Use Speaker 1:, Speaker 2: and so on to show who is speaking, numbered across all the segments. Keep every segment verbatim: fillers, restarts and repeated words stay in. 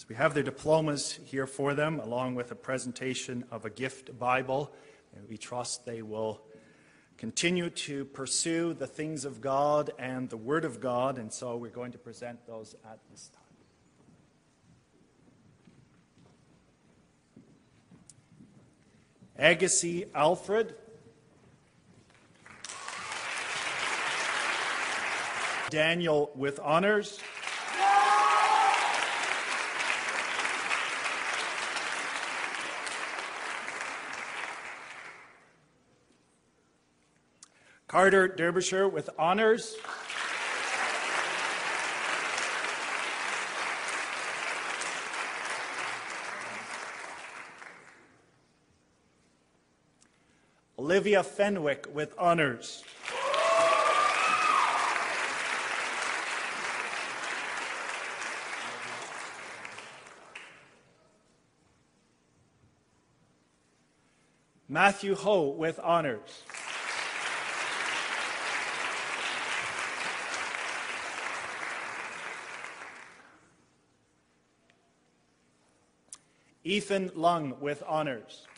Speaker 1: So we have their diplomas here for them, along with a presentation of a gift Bible. And we trust they will continue to pursue the things of God and the Word of God, and so we're going to present those at this time. Agassi Alfred. Daniel with honors. Carter Derbyshire with honors. Olivia Fenwick with honors. Matthew Ho with honors. Ethan Lung with honors.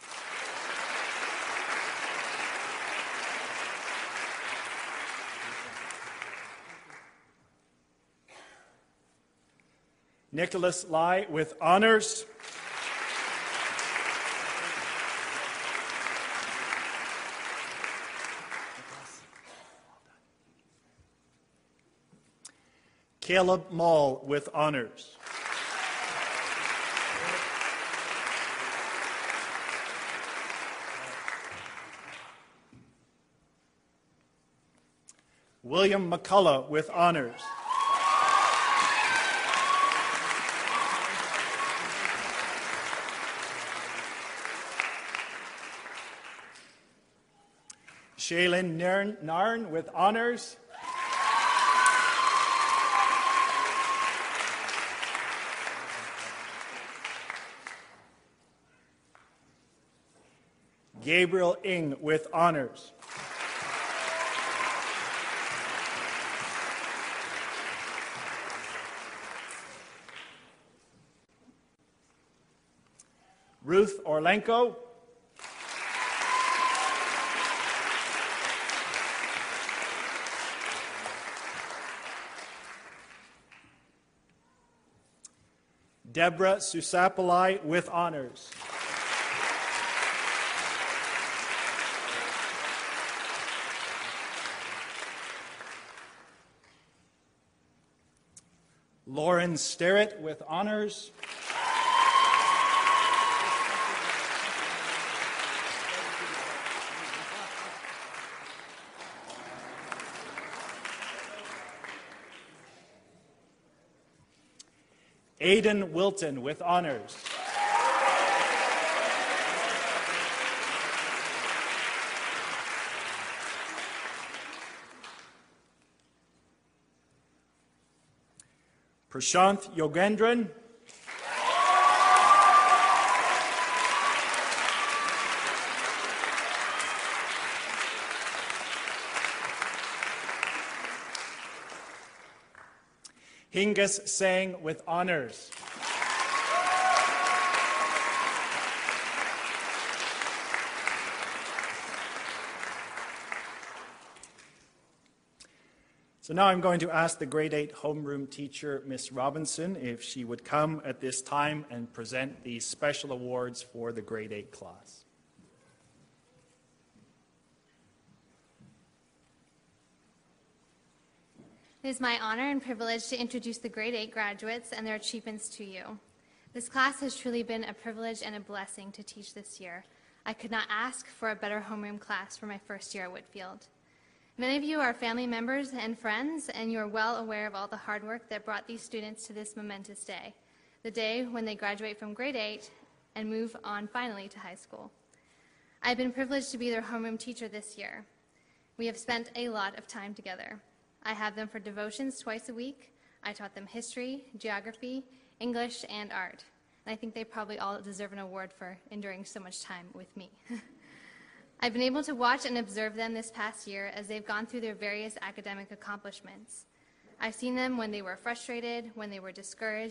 Speaker 1: Nicholas Lai with honors. Caleb Mall with honors. William McCullough with honors. Shaylin Narn, Narn with honors. Gabriel Ing with honors. Ruth Orlenko. Deborah Susapalai with honors. Lauren Sterrett with honors. Aidan Wilton with honors. Prashanth Yogendran. Hingus Sang with honors. So now I'm going to ask the grade eight homeroom teacher, Miss Robinson, if she would come at this time and present the special awards for the grade eight class.
Speaker 2: It is my honor and privilege to introduce the grade eight graduates and their achievements to you. This class has truly been a privilege and a blessing to teach this year. I could not ask for a better homeroom class for my first year at Whitfield. Many of you are family members and friends, and you are well aware of all the hard work that brought these students to this momentous day, the day when they graduate from grade eight and move on finally to high school. I have been privileged to be their homeroom teacher this year. We have spent a lot of time together. I have them for devotions twice a week. I taught them history, geography, English, and art. And I think they probably all deserve an award for enduring so much time with me. I've been able to watch and observe them this past year as they've gone through their various academic accomplishments. I've seen them when they were frustrated, when they were discouraged,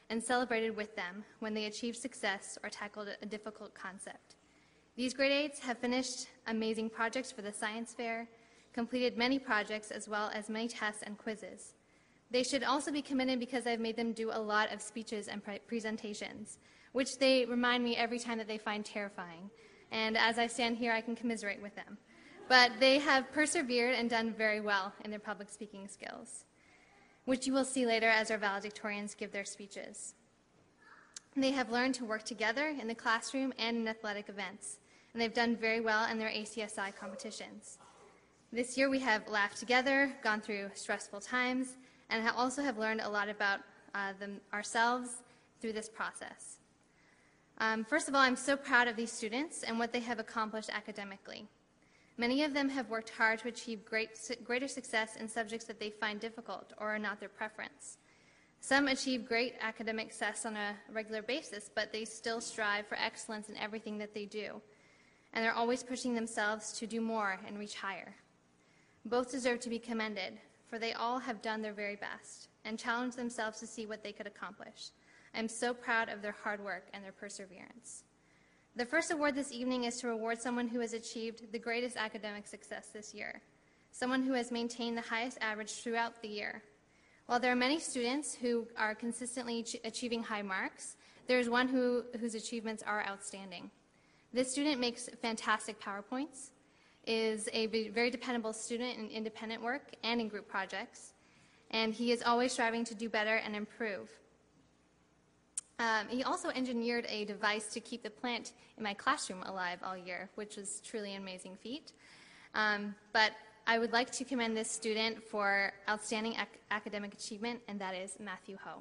Speaker 2: and celebrated with them when they achieved success or tackled a difficult concept. These grade eights have finished amazing projects for the science fair, completed many projects as well as many tests and quizzes. They should also be commended because I've made them do a lot of speeches and pre- presentations, which they remind me every time that they find terrifying. And as I stand here, I can commiserate with them. But they have persevered and done very well in their public speaking skills, which you will see later as our valedictorians give their speeches. They have learned to work together in the classroom and in athletic events, and they've done very well in their A C S I competitions. This year we have laughed together, gone through stressful times, and ha- also have learned a lot about uh, them, ourselves through this process. Um, first of all, I'm so proud of these students and what they have accomplished academically. Many of them have worked hard to achieve great, greater success in subjects that they find difficult or are not their preference. Some achieve great academic success on a regular basis, but they still strive for excellence in everything that they do, and they're always pushing themselves to do more and reach higher. Both deserve to be commended, for they all have done their very best and challenged themselves to see what they could accomplish. I'm so proud of their hard work and their perseverance. The first award this evening is to reward someone who has achieved the greatest academic success this year, someone who has maintained the highest average throughout the year. While there are many students who are consistently ach- achieving high marks, there is one who, whose achievements are outstanding. This student makes fantastic PowerPoints, is a very dependable student in independent work and in group projects, and he is always striving to do better and improve. Um, he also engineered a device to keep the plant in my classroom alive all year, which was truly an amazing feat. Um, but I would like to commend this student for outstanding ac- academic achievement, and that is Matthew Ho.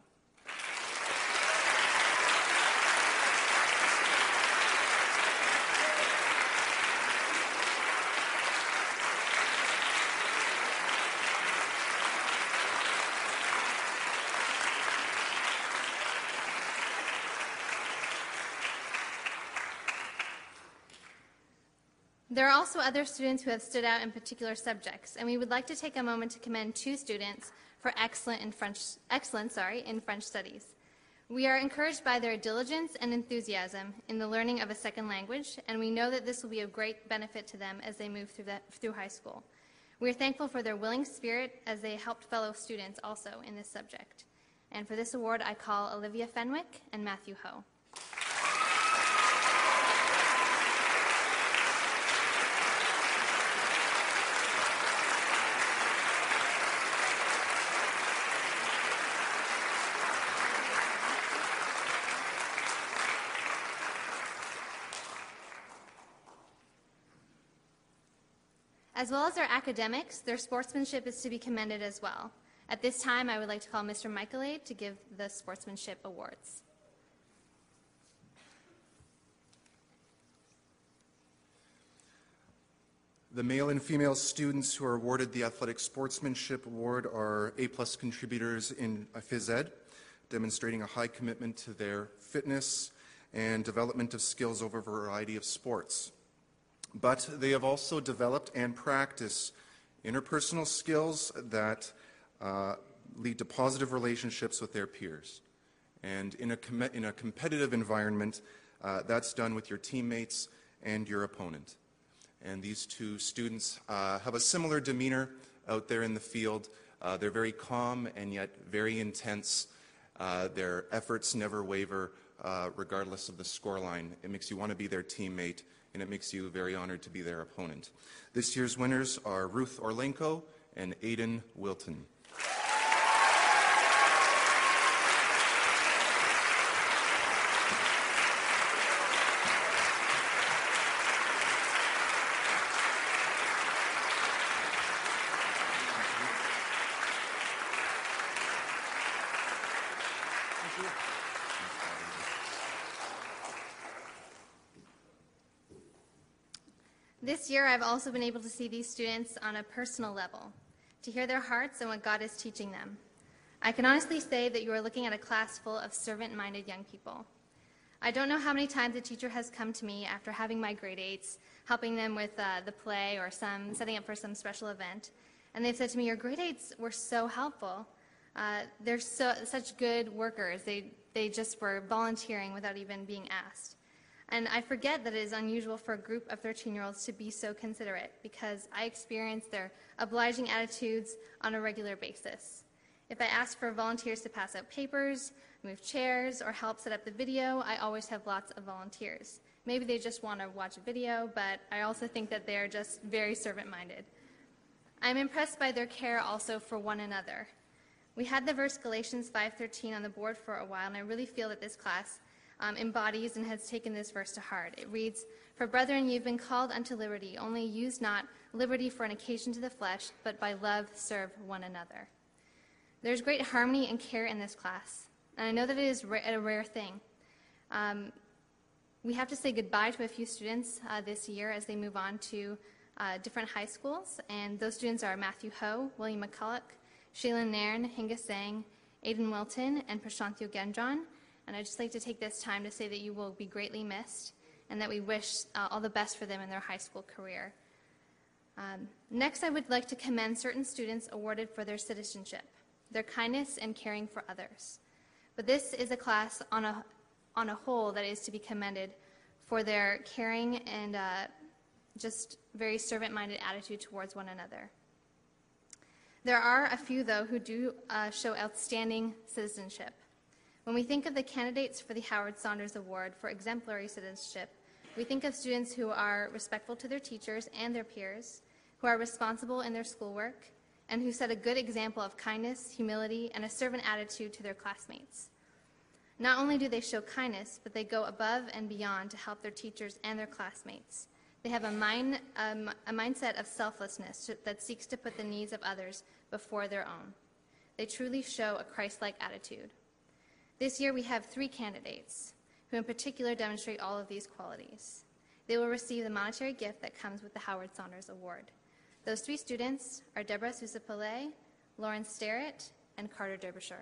Speaker 2: There are also other students who have stood out in particular subjects, and we would like to take a moment to commend two students for excellent in French, excellence sorry, in French studies. We are encouraged by their diligence and enthusiasm in the learning of a second language, and we know that this will be of great benefit to them as they move through, the, through high school. We are thankful for their willing spirit as they helped fellow students also in this subject. And for this award, I call Olivia Fenwick and Matthew Ho. As well as their academics, their sportsmanship is to be commended as well. At this time, I would like to call Mister Michaelade to give the sportsmanship awards.
Speaker 3: The male and female students who are awarded the Athletic Sportsmanship Award are A-plus contributors in phys ed, demonstrating a high commitment to their fitness and development of skills over a variety of sports. But they have also developed and practiced interpersonal skills that uh, lead to positive relationships with their peers. And in a, com- in a competitive environment, uh, that's done with your teammates and your opponent. And these two students uh, have a similar demeanor out there in the field. Uh, they're very calm and yet very intense. Uh, their efforts never waver uh, regardless of the scoreline. It makes you want to be their teammate, and it makes you very honored to be their opponent. This year's winners are Ruth Orlenko and Aidan Wilton.
Speaker 2: This year, I've also been able to see these students on a personal level, to hear their hearts and what God is teaching them. I can honestly say that you are looking at a class full of servant-minded young people. I don't know how many times a teacher has come to me after having my grade eights, helping them with uh, the play or some setting up for some special event, and they've said to me, "Your grade eights were so helpful. Uh, they're so, such good workers. They, they just were volunteering without even being asked. And I forget that it is unusual for a group of thirteen-year-olds to be so considerate, because I experience their obliging attitudes on a regular basis. If I ask for volunteers to pass out papers, move chairs, or help set up the video, I always have lots of volunteers. Maybe they just want to watch a video, but I also think that they're just very servant-minded. I'm impressed by their care also for one another. We had the verse Galatians five thirteen on the board for a while, and I really feel that this class um, embodies and has taken this verse to heart. It reads, "For brethren, you've been called unto liberty, only use not liberty for an occasion to the flesh, but by love serve one another." There's great harmony and care in this class, and I know that it is a rare thing. Um, we have to say goodbye to a few students uh, this year as they move on to uh, different high schools, and those students are Matthew Ho, William McCulloch, Shaylin Nairn, Hinga Sang, Aidan Wilton, and Prashanthu Gendron. And I'd just like to take this time to say that you will be greatly missed, and that we wish uh, all the best for them in their high school career. Um, next, I would like to commend certain students awarded for their citizenship, their kindness and caring for others. But this is a class on a, on a whole that is to be commended for their caring and uh, just very servant-minded attitude towards one another. There are a few, though, who do uh, show outstanding citizenship. When we think of the candidates for the Howard Saunders Award for exemplary citizenship, we think of students who are respectful to their teachers and their peers, who are responsible in their schoolwork, and who set a good example of kindness, humility, and a servant attitude to their classmates. Not only do they show kindness, but they go above and beyond to help their teachers and their classmates. They have a, mind, um, a mindset of selflessness that seeks to put the needs of others before their own. They truly show a Christ-like attitude. This year we have three candidates who in particular demonstrate all of these qualities. They will receive the monetary gift that comes with the Howard Saunders Award. Those three students are Deborah Sousa-Pillay, Lauren Starrett, and Carter Derbyshire.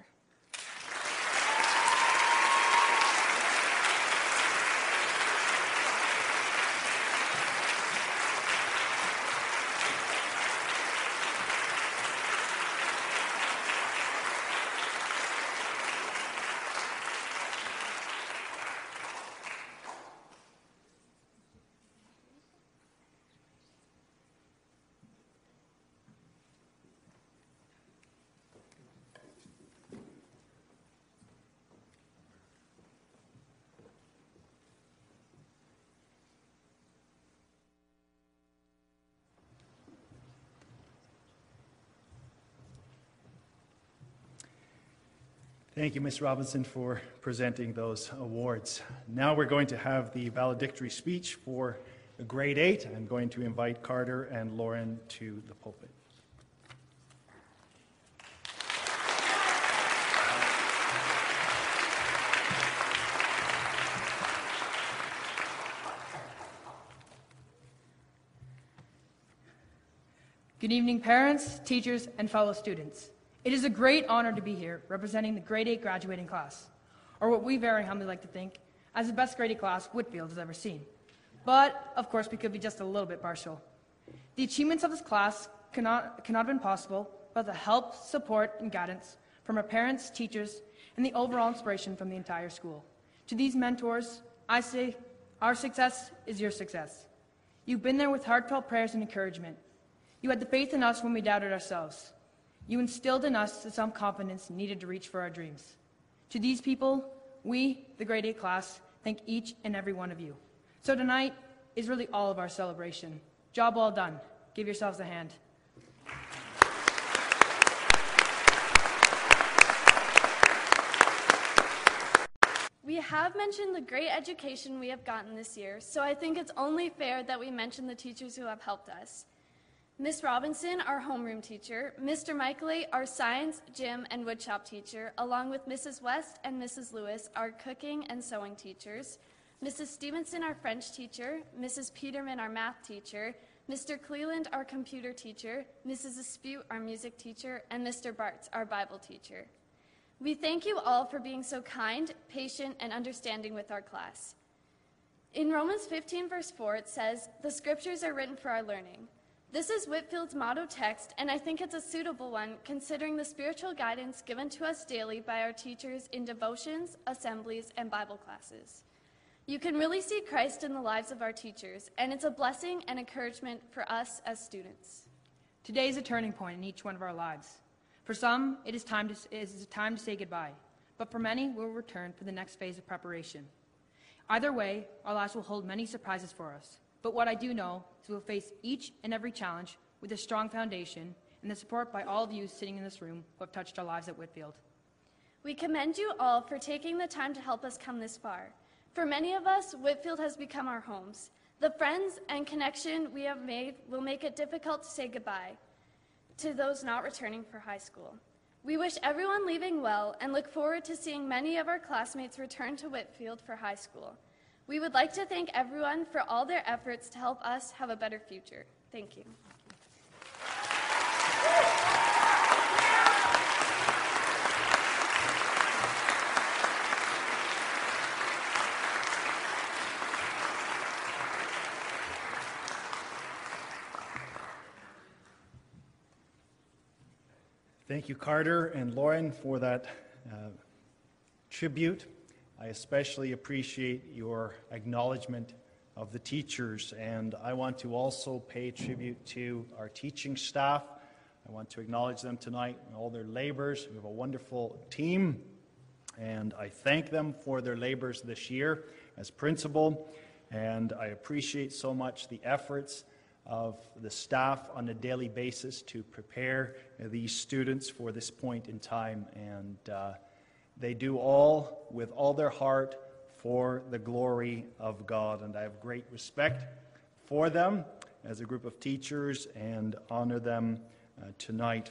Speaker 1: Thank you, Miz Robinson, for presenting those awards. Now we're going to have the valedictory speech for grade eight. I'm going to invite Carter and Lauren to the pulpit.
Speaker 4: Good evening, parents, teachers, and fellow students. It is a great honor to be here representing the grade eight graduating class, or what we very humbly like to think as the best grade eight class Whitfield has ever seen. But, of course, we could be just a little bit partial. The achievements of this class cannot, cannot have been possible without the help, support, and guidance from our parents, teachers, and the overall inspiration from the entire school. To these mentors, I say, our success is your success. You've been there with heartfelt prayers and encouragement. You had the faith in us when we doubted ourselves. You instilled in us the self-confidence needed to reach for our dreams. To these people, we, the grade eight class, thank each and every one of you. So tonight is really all of our celebration. Job well done. Give yourselves a hand.
Speaker 5: We have mentioned the great education we have gotten this year, so I think it's only fair that we mention the teachers who have helped us. Miz Robinson, our homeroom teacher, Mister Michaely, our science, gym, and woodshop teacher, along with Missus West and Missus Lewis, our cooking and sewing teachers, Missus Stevenson, our French teacher, Missus Peterman, our math teacher, Mister Cleland, our computer teacher, Missus Aspute, our music teacher, and Mister Bartz, our Bible teacher. We thank you all for being so kind, patient, and understanding with our class. In Romans fifteen, verse four, it says, "The scriptures are written for our learning." This is Whitfield's motto text, and I think it's a suitable one considering the spiritual guidance given to us daily by our teachers in devotions, assemblies, and Bible classes. You can really see Christ in the lives of our teachers, and it's a blessing and encouragement for us as students.
Speaker 4: Today is a turning point in each one of our lives. For some, it is time to, it is a time to say goodbye, but for many, we'll return for the next phase of preparation. Either way, our lives will hold many surprises for us. But what I do know is we'll face each and every challenge with a strong foundation and the support by all of you sitting in this room who have touched our lives at Whitfield.
Speaker 5: We commend you all for taking the time to help us come this far. For many of us, Whitfield has become our homes. The friends and connection we have made will make it difficult to say goodbye to those not returning for high school. We wish everyone leaving well and look forward to seeing many of our classmates return to Whitfield for high school. We would like to thank everyone for all their efforts to help us have a better future. Thank you.
Speaker 1: Thank you, Carter and Lauren, for that uh, tribute. I especially appreciate your acknowledgement of the teachers, and I want to also pay tribute to our teaching staff. I want to acknowledge them tonight and all their labors. We have a wonderful team, and I thank them for their labors this year as principal, and I appreciate so much the efforts of the staff on a daily basis to prepare these students for this point in time, and uh, they do all with all their heart for the glory of God, and I have great respect for them as a group of teachers and honor them uh, tonight.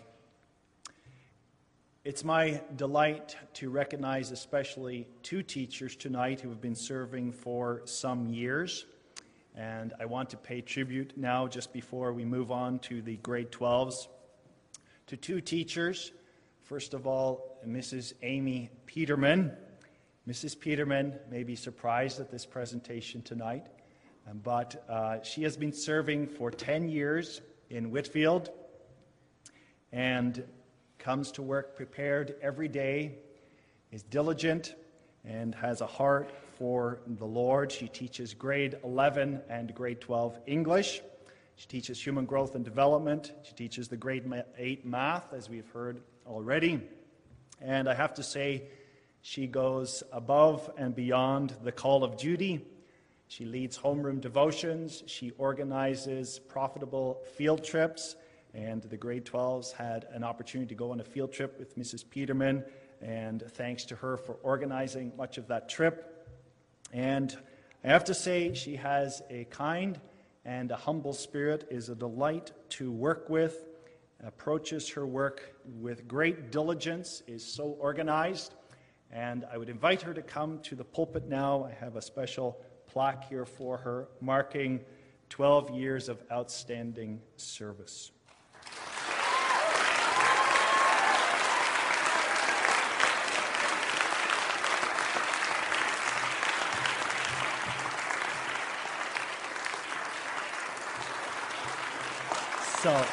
Speaker 1: It's my delight to recognize especially two teachers tonight who have been serving for some years, and I want to pay tribute now, just before we move on to the grade twelves, to two teachers. First of all, Missus Amy Peterman. Missus Peterman may be surprised at this presentation tonight, but uh, she has been serving for ten years in Whitfield and comes to work prepared every day, is diligent, and has a heart for the Lord. She teaches grade eleven and grade twelve English. She teaches human growth and development. She teaches the grade eight math, as we've heard already. And I have to say, she goes above and beyond the call of duty. She leads homeroom devotions. She organizes profitable field trips. And the grade twelves had an opportunity to go on a field trip with Missus Peterman. And thanks to her for organizing much of that trip. And I have to say, she has a kind and a humble spirit, is a delight to work with, approaches her work with great diligence, is so organized. And I would invite her to come to the pulpit now. I have a special plaque here for her, marking twelve years of outstanding service. So,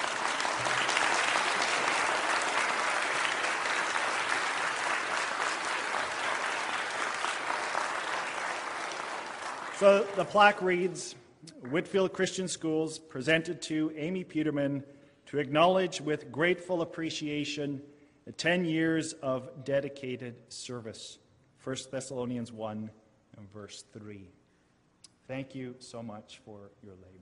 Speaker 1: so the plaque reads, Whitfield Christian Schools presented to Amy Peterman to acknowledge with grateful appreciation the ten years of dedicated service. First Thessalonians one and verse three. Thank you so much for your labor.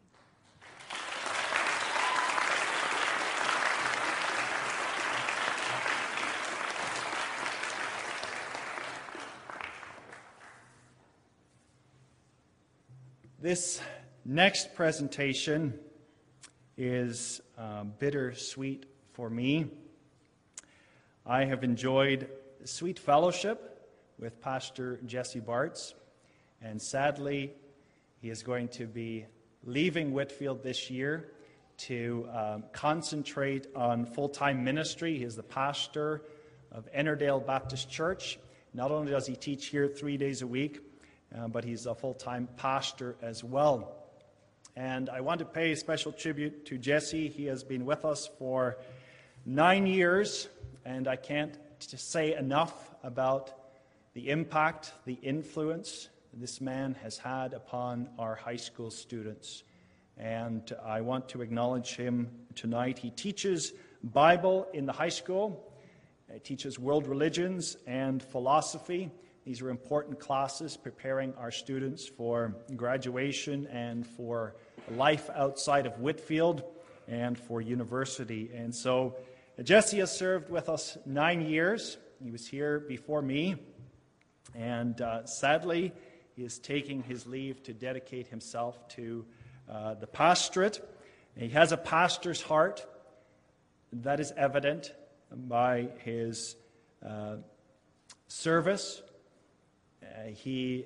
Speaker 1: This next presentation is um, bittersweet for me. I have enjoyed sweet fellowship with Pastor Jesse Bartz, and sadly, he is going to be leaving Whitfield this year to um, concentrate on full-time ministry. He is the pastor of Ennerdale Baptist Church. Not only does he teach here three days a week, Uh, but he's a full-time pastor as well. And I want to pay special tribute to Jesse. He has been with us for nine years, and I can't just say enough about the impact, the influence this man has had upon our high school students. And I want to acknowledge him tonight. He teaches Bible in the high school. He teaches world religions and philosophy. These are important classes preparing our students for graduation and for life outside of Whitfield and for university. And so Jesse has served with us nine years. He was here before me. And uh, sadly, he is taking his leave to dedicate himself to uh, the pastorate. He has a pastor's heart. That is evident by his uh, service. Uh, he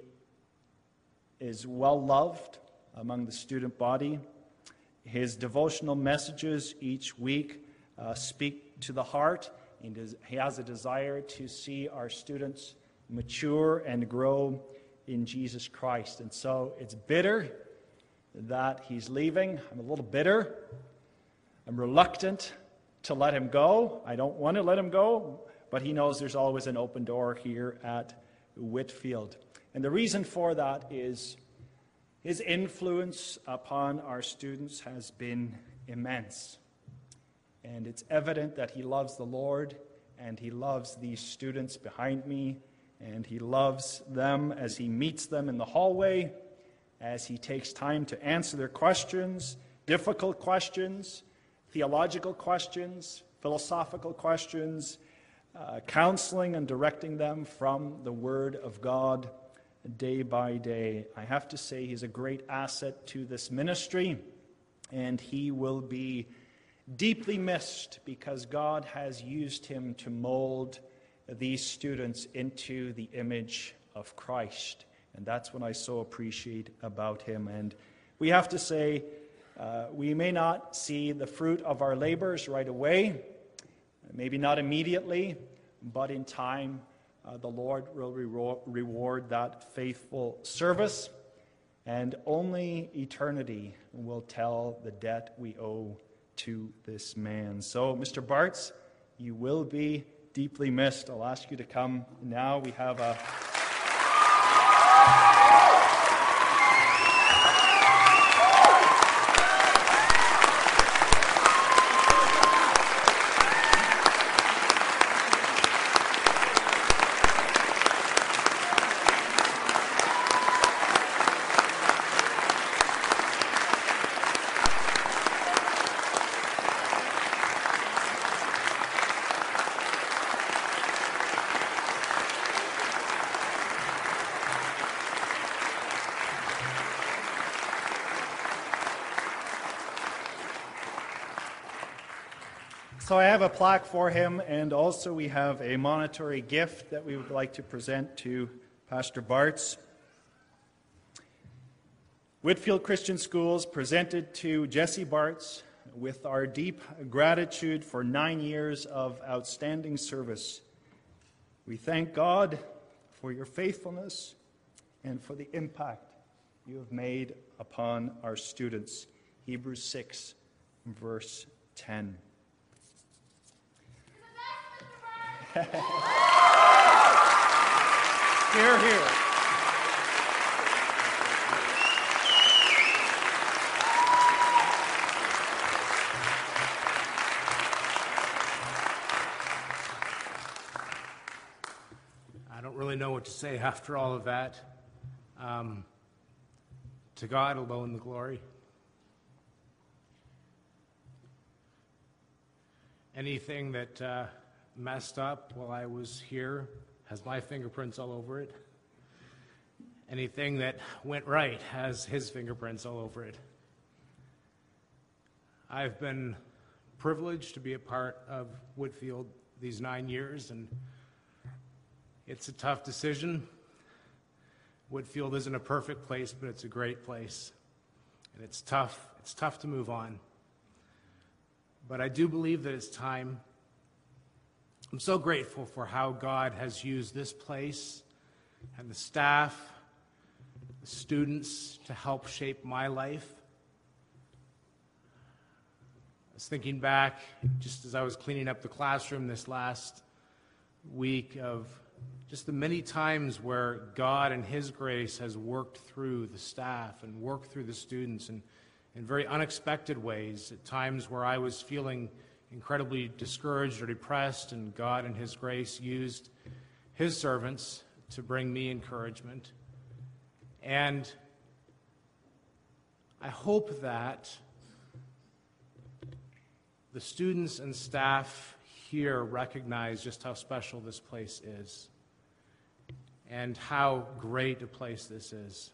Speaker 1: is well loved among the student body. His devotional messages each week uh, speak to the heart. And he has a desire to see our students mature and grow in Jesus Christ. And so it's bitter that he's leaving. I'm a little bitter. I'm reluctant to let him go. I don't want to let him go, but he knows there's always an open door here at Whitfield. And the reason for that is his influence upon our students has been immense. And it's evident that he loves the Lord, and he loves these students behind me, and he loves them as he meets them in the hallway, as he takes time to answer their questions, difficult questions, theological questions, philosophical questions, uh, counseling and directing them from the Word of God day by day. I have to say he's a great asset to this ministry, and he will be deeply missed because God has used him to mold these students into the image of Christ. And that's what I so appreciate about him. And we have to say, uh, we may not see the fruit of our labors right away, maybe not immediately, but in time, uh, the Lord will re- reward that faithful service, and only eternity will tell the debt we owe to this man. So, Mister Bartz, you will be deeply missed. I'll ask you to come now. We have a... So I have a plaque for him, and also we have a monetary gift that we would like to present to Pastor Bartz. Whitfield Christian Schools presented to Jesse Bartz with our deep gratitude for nine years of outstanding service. We thank God for your faithfulness and for the impact you have made upon our students. Hebrews six, verse ten. Here, here.
Speaker 6: I don't really know what to say after all of that. Um, to God alone the glory. Anything that uh, messed up while I was here has my fingerprints all over it. Anything that went right has his fingerprints all over it. I've been privileged to be a part of Whitfield these nine years, and it's a tough decision. Whitfield isn't a perfect place, but it's a great place. And it's tough. It's tough to move on. But I do believe that it's time. I'm so grateful for how God has used this place and the staff, the students to help shape my life. I was thinking back, just as I was cleaning up the classroom this last week, of just the many times where God and His grace has worked through the staff and worked through the students in, in very unexpected ways, at times where I was feeling incredibly discouraged or depressed, and God and His grace used His servants to bring me encouragement. And I hope that the students and staff here recognize just how special this place is and how great a place this is.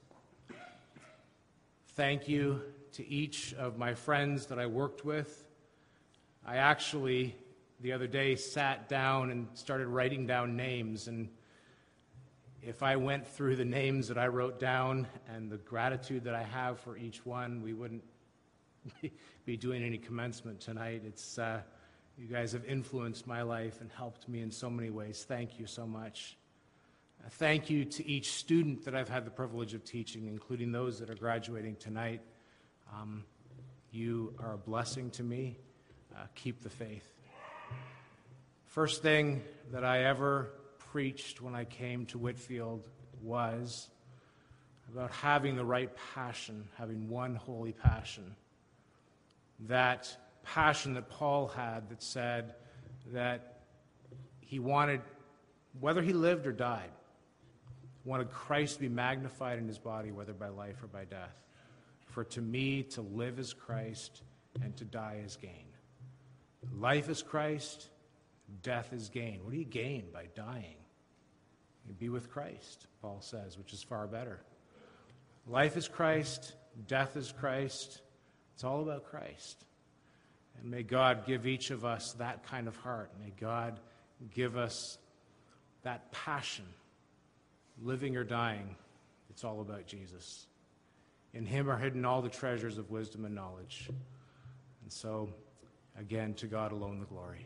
Speaker 6: Thank you to each of my friends that I worked with. I actually, the other day, sat down and started writing down names, and if I went through the names that I wrote down and the gratitude that I have for each one, we wouldn't be doing any commencement tonight. It's uh, you guys have influenced my life and helped me in so many ways. Thank you so much. Uh, thank you to each student that I've had the privilege of teaching, including those that are graduating tonight. Um, you are a blessing to me. Uh, keep the faith. First thing that I ever preached when I came to Whitfield was about having the right passion, having one holy passion. That passion that Paul had that said that he wanted, whether he lived or died, wanted Christ to be magnified in his body, whether by life or by death. For to me, to live is Christ, and to die is gain. Life is Christ, death is gain. What do you gain by dying? You be with Christ, Paul says, which is far better. Life is Christ, death is Christ. It's all about Christ. And may God give each of us that kind of heart. May God give us that passion. Living or dying, it's all about Jesus. In Him are hidden all the treasures of wisdom and knowledge. And so, again, to God alone the glory.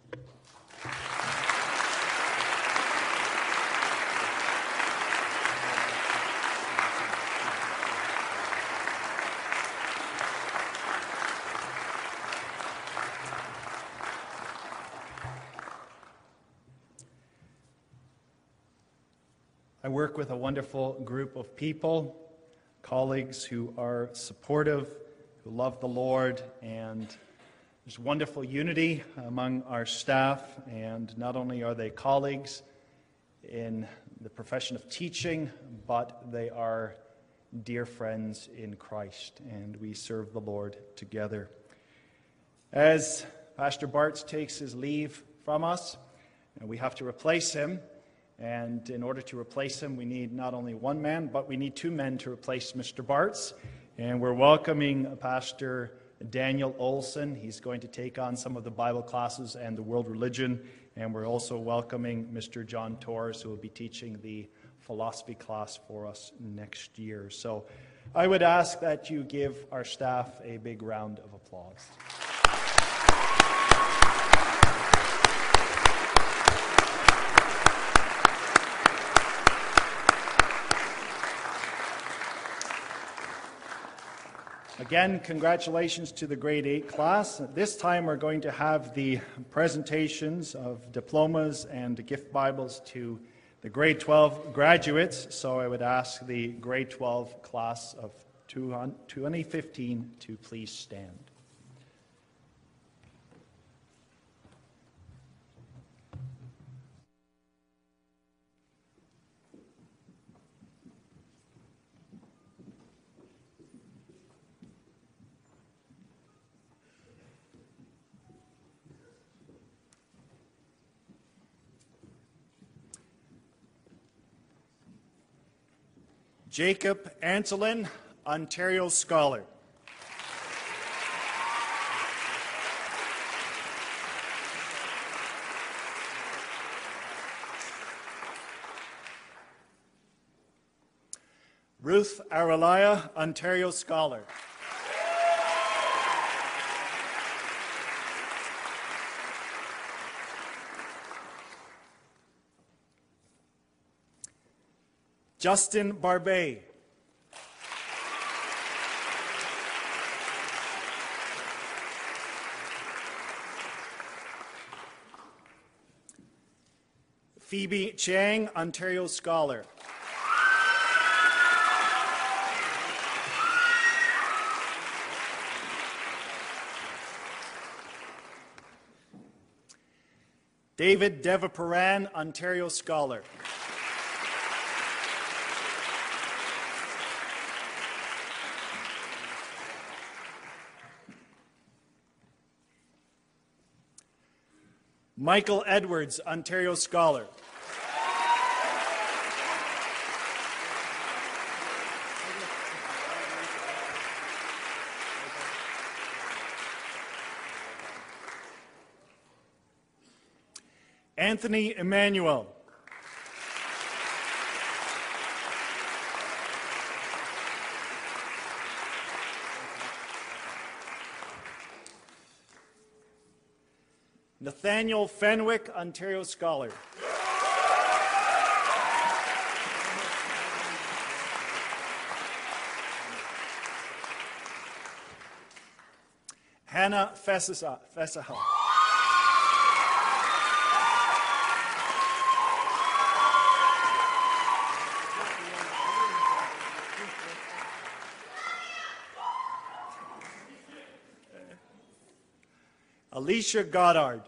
Speaker 1: I work with a wonderful group of people, colleagues who are supportive, who love the Lord, and there's wonderful unity among our staff. And not only are they colleagues in the profession of teaching, but they are dear friends in Christ, and we serve the Lord together. As Pastor Bartz takes his leave from us, we have to replace him. And in order to replace him, we need not only one man, but we need two men to replace Mister Bartz. And we're welcoming Pastor Daniel Olson. He's going to take on some of the Bible classes and the world religion. And we're also welcoming Mister John Torres, who will be teaching the philosophy class for us next year. So I would ask that you give our staff a big round of applause. Again, congratulations to the grade eight class. This time we're going to have the presentations of diplomas and gift Bibles to the grade twelve graduates. So I would ask the grade twelve class of twenty fifteen to please stand. Jacob Antolin, Ontario Scholar. Ruth Aralaya, Ontario Scholar. Justin Barbet. Phoebe Chang, Ontario Scholar. David Devaparan, Ontario Scholar. Michael Edwards, Ontario Scholar. Anthony Emmanuel. Nathaniel Fenwick, Ontario Scholar. Hannah Fessaha. Alicia Goddard.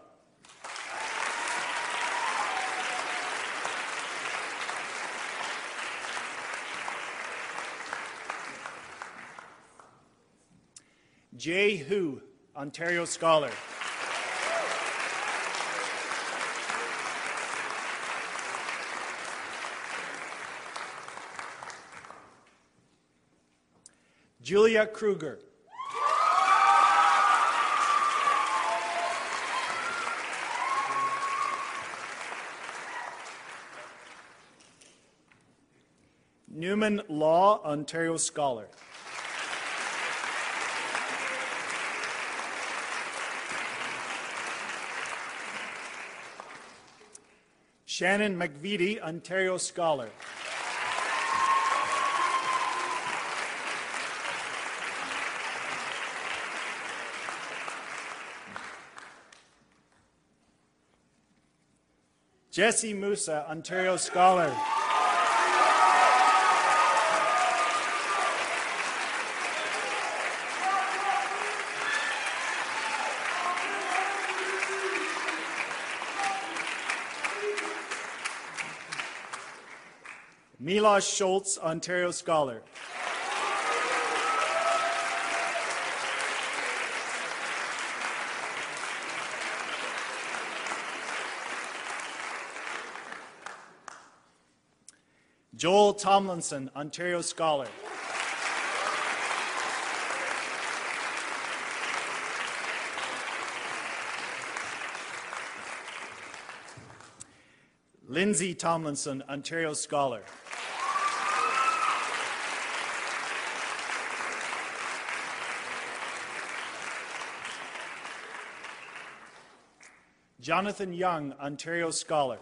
Speaker 1: Jay Hu, Ontario Scholar. Julia Kruger. Newman Law, Ontario Scholar. Shannon McVitie, Ontario Scholar. Jesse Musa, Ontario Scholar. Milos Schultz, Ontario Scholar. Joel Tomlinson, Ontario Scholar. Lindsay Tomlinson, Ontario Scholar. Jonathan Young, Ontario Scholar.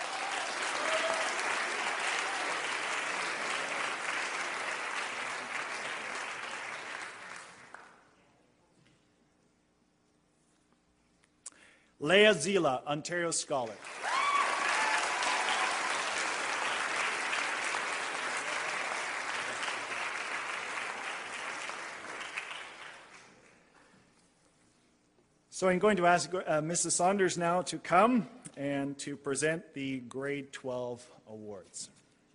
Speaker 1: Leah Zila, Ontario Scholar. So I'm going to ask uh, Missus Saunders now to come and to present the grade twelve awards.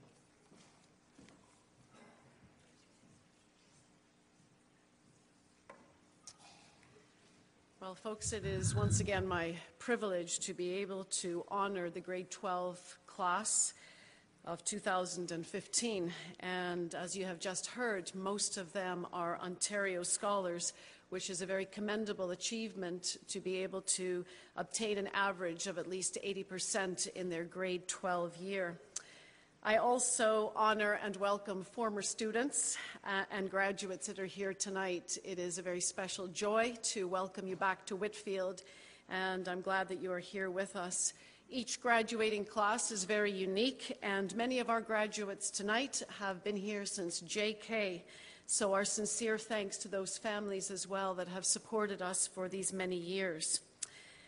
Speaker 7: Well, folks, it is once again my privilege to be able to honor the grade twelve class of two thousand fifteen. And as you have just heard, most of them are Ontario Scholars, which is a very commendable achievement to be able to obtain an average of at least eighty percent in their grade twelve year. I also honor and welcome former students uh, and graduates that are here tonight. It is a very special joy to welcome you back to Whitfield, and I'm glad that you are here with us. Each graduating class is very unique, and many of our graduates tonight have been here since J K. So our sincere thanks to those families as well that have supported us for these many years.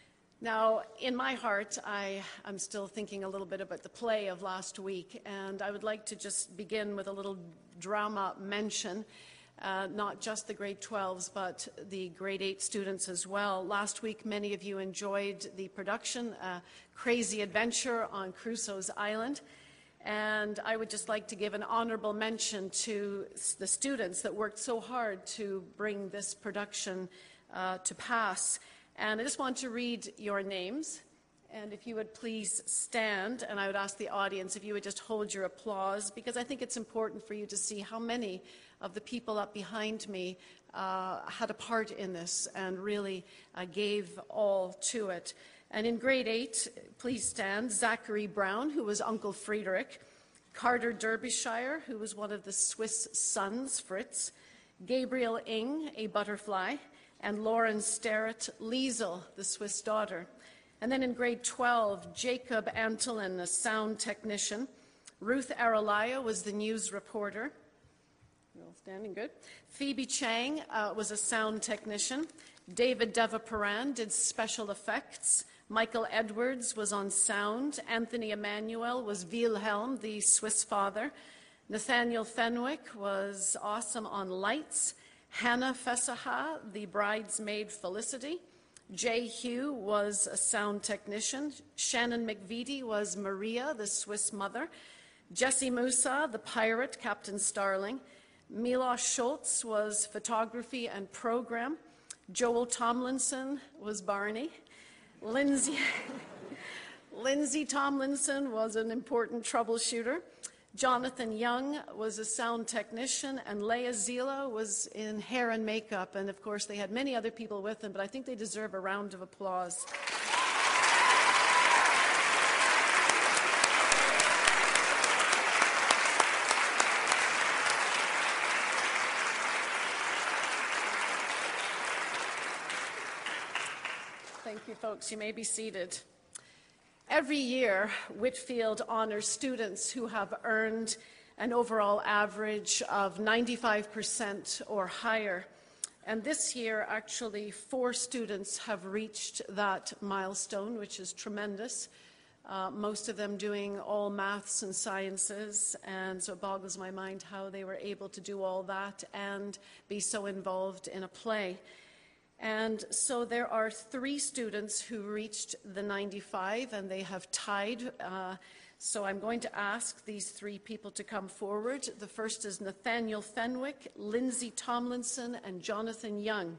Speaker 7: Now, in my heart, I am still thinking a little bit about the play of last week, and I would like to just begin with a little drama mention, uh, not just the grade twelves, but the grade eight students as well. Last week, many of you enjoyed the production, uh, Crazy Adventure on Crusoe's Island, and I would just like to give an honorable mention to the students that worked so hard to bring this production uh, to pass. And I just want to read your names, and if you would please stand, and I would ask the audience if you would just hold your applause, because I think it's important for you to see how many of the people up behind me uh, had a part in this and really uh, gave all to it. And in grade eight, please stand, Zachary Brown, who was Uncle Friedrich, Carter Derbyshire, who was one of the Swiss sons, Fritz, Gabriel Ing, a butterfly, and Lauren Sterrett Liesel, the Swiss daughter. And then in grade twelve, Jacob Antolin, a sound technician. Ruth Aralaya was the news reporter. You're all standing good. Phoebe Chang uh, was a sound technician. David Devaparan did special effects. Michael Edwards was on sound. Anthony Emmanuel was Wilhelm, the Swiss father. Nathaniel Fenwick was awesome on lights. Hannah Fesaha, the bridesmaid Felicity. Jay Hugh was a sound technician. Shannon McVitie was Maria, the Swiss mother. Jesse Musa, the pirate, Captain Starling. Milos Schultz was photography and program. Joel Tomlinson was Barney. Lindsay, Lindsay Tomlinson was an important troubleshooter. Jonathan Young was a sound technician, and Leah Zila was in hair and makeup. And of course, they had many other people with them, but I think they deserve a round of applause. Thank you, folks. You may be seated. Every year, Whitfield honors students who have earned an overall average of ninety-five percent or higher. And this year, actually, four students have reached that milestone, which is tremendous. Uh, most of them doing all maths and sciences, and so it boggles my mind how they were able to do all that and be so involved in a play. And so there are three students who reached the ninety-five, and they have tied. Uh, so I'm going to ask these three people to come forward. The first is Nathaniel Fenwick, Lindsay Tomlinson, and Jonathan Young.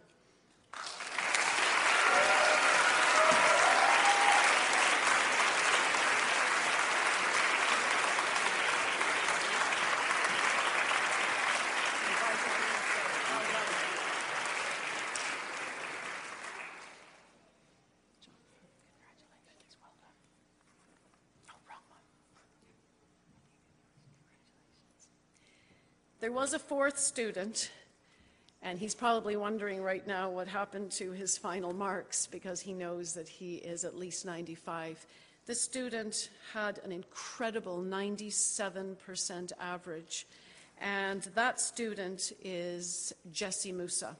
Speaker 7: There was a fourth student, and he's probably wondering right now what happened to his final marks, because he knows that he is at least ninety-five. This student had an incredible ninety-seven percent average, and that student is Jesse Musa.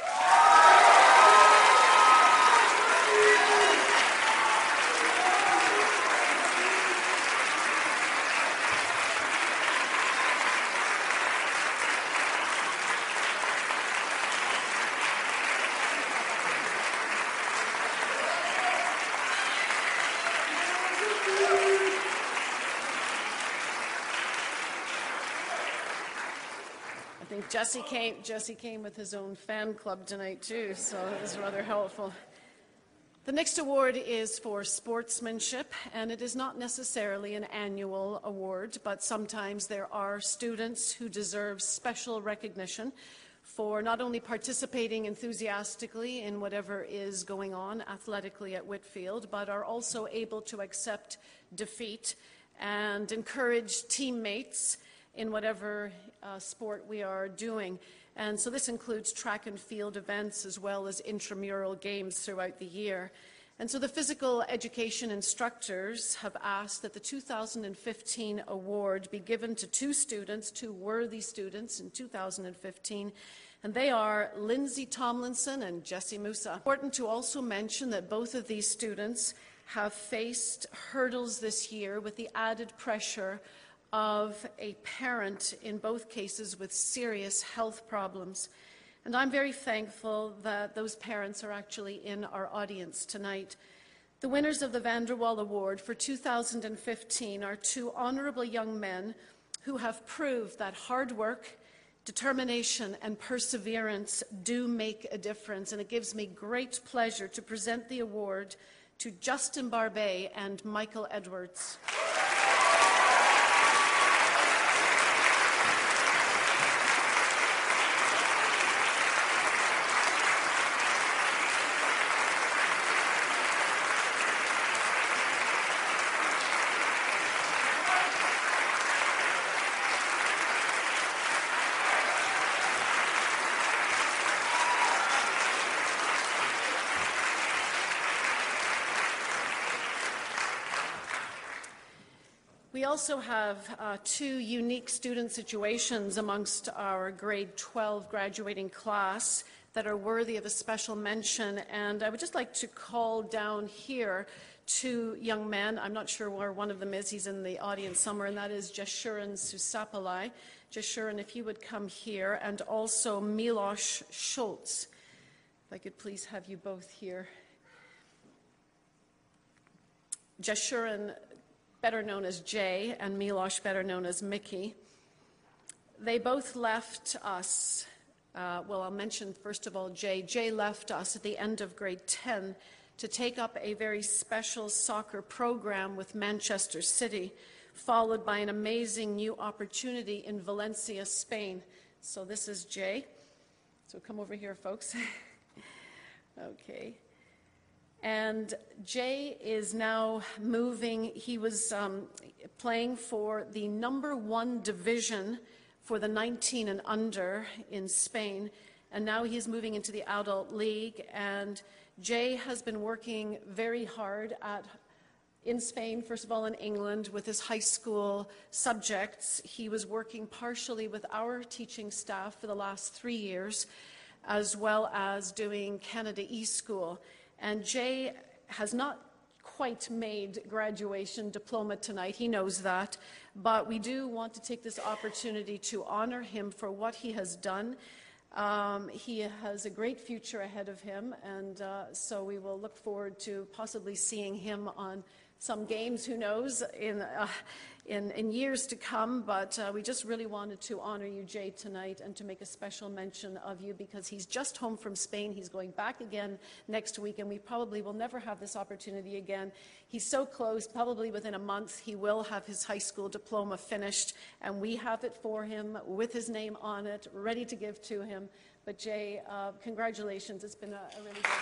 Speaker 7: Jesse came, Jesse came with his own fan club tonight too, so it was rather helpful. The next award is for sportsmanship, and it is not necessarily an annual award, but sometimes there are students who deserve special recognition for not only participating enthusiastically in whatever is going on athletically at Whitfield, but are also able to accept defeat and encourage teammates in whatever uh, sport we are doing. And so this includes track and field events as well as intramural games throughout the year. And so the physical education instructors have asked that the two thousand fifteen award be given to two students, two worthy students in two thousand fifteen. And they are Lindsay Tomlinson and Jesse Musa. Important to also mention that both of these students have faced hurdles this year with the added pressure of a parent, in both cases with serious health problems. And I'm very thankful that those parents are actually in our audience tonight. The winners of the Vanderwall Award for two thousand fifteen are two honorable young men who have proved that hard work, determination, and perseverance do make a difference. And it gives me great pleasure to present the award to Justin Barbet and Michael Edwards. We also have uh, two unique student situations amongst our grade twelve graduating class that are worthy of a special mention, and I would just like to call down here two young men. I'm not sure where one of them is. He's in the audience somewhere, and that is Jeshuren Susapalai. Jeshuren, if you would come here, and also Milos Schultz. If I could please have you both here. Jeshuren, better known as Jay, and Milos, better known as Mickey. They both left us, uh, well, I'll mention first of all Jay. Jay left us at the end of grade ten to take up a very special soccer program with Manchester City, followed by an amazing new opportunity in Valencia, Spain. So this is Jay. So come over here, folks. Okay. And Jay is now moving. He was um, playing for the number one division for the nineteen and under in Spain, and now he's moving into the adult league. And Jay has been working very hard at in Spain, first of all in England, with his high school subjects. He was working partially with our teaching staff for the last three years, as well as doing Canada eSchool. And Jay has not quite made graduation diploma tonight. He knows that. But we do want to take this opportunity to honor him for what he has done. Um, he has a great future ahead of him, and uh, so we will look forward to possibly seeing him on some games, who knows, in, uh, in, in years to come. But uh, we just really wanted to honor you, Jay, tonight, and to make a special mention of you, because he's just home from Spain. He's going back again next week, and we probably will never have this opportunity again. He's so close, probably within a month he will have his high school diploma finished, and we have it for him with his name on it, ready to give to him. But Jay, uh, congratulations. It's been a, a really good...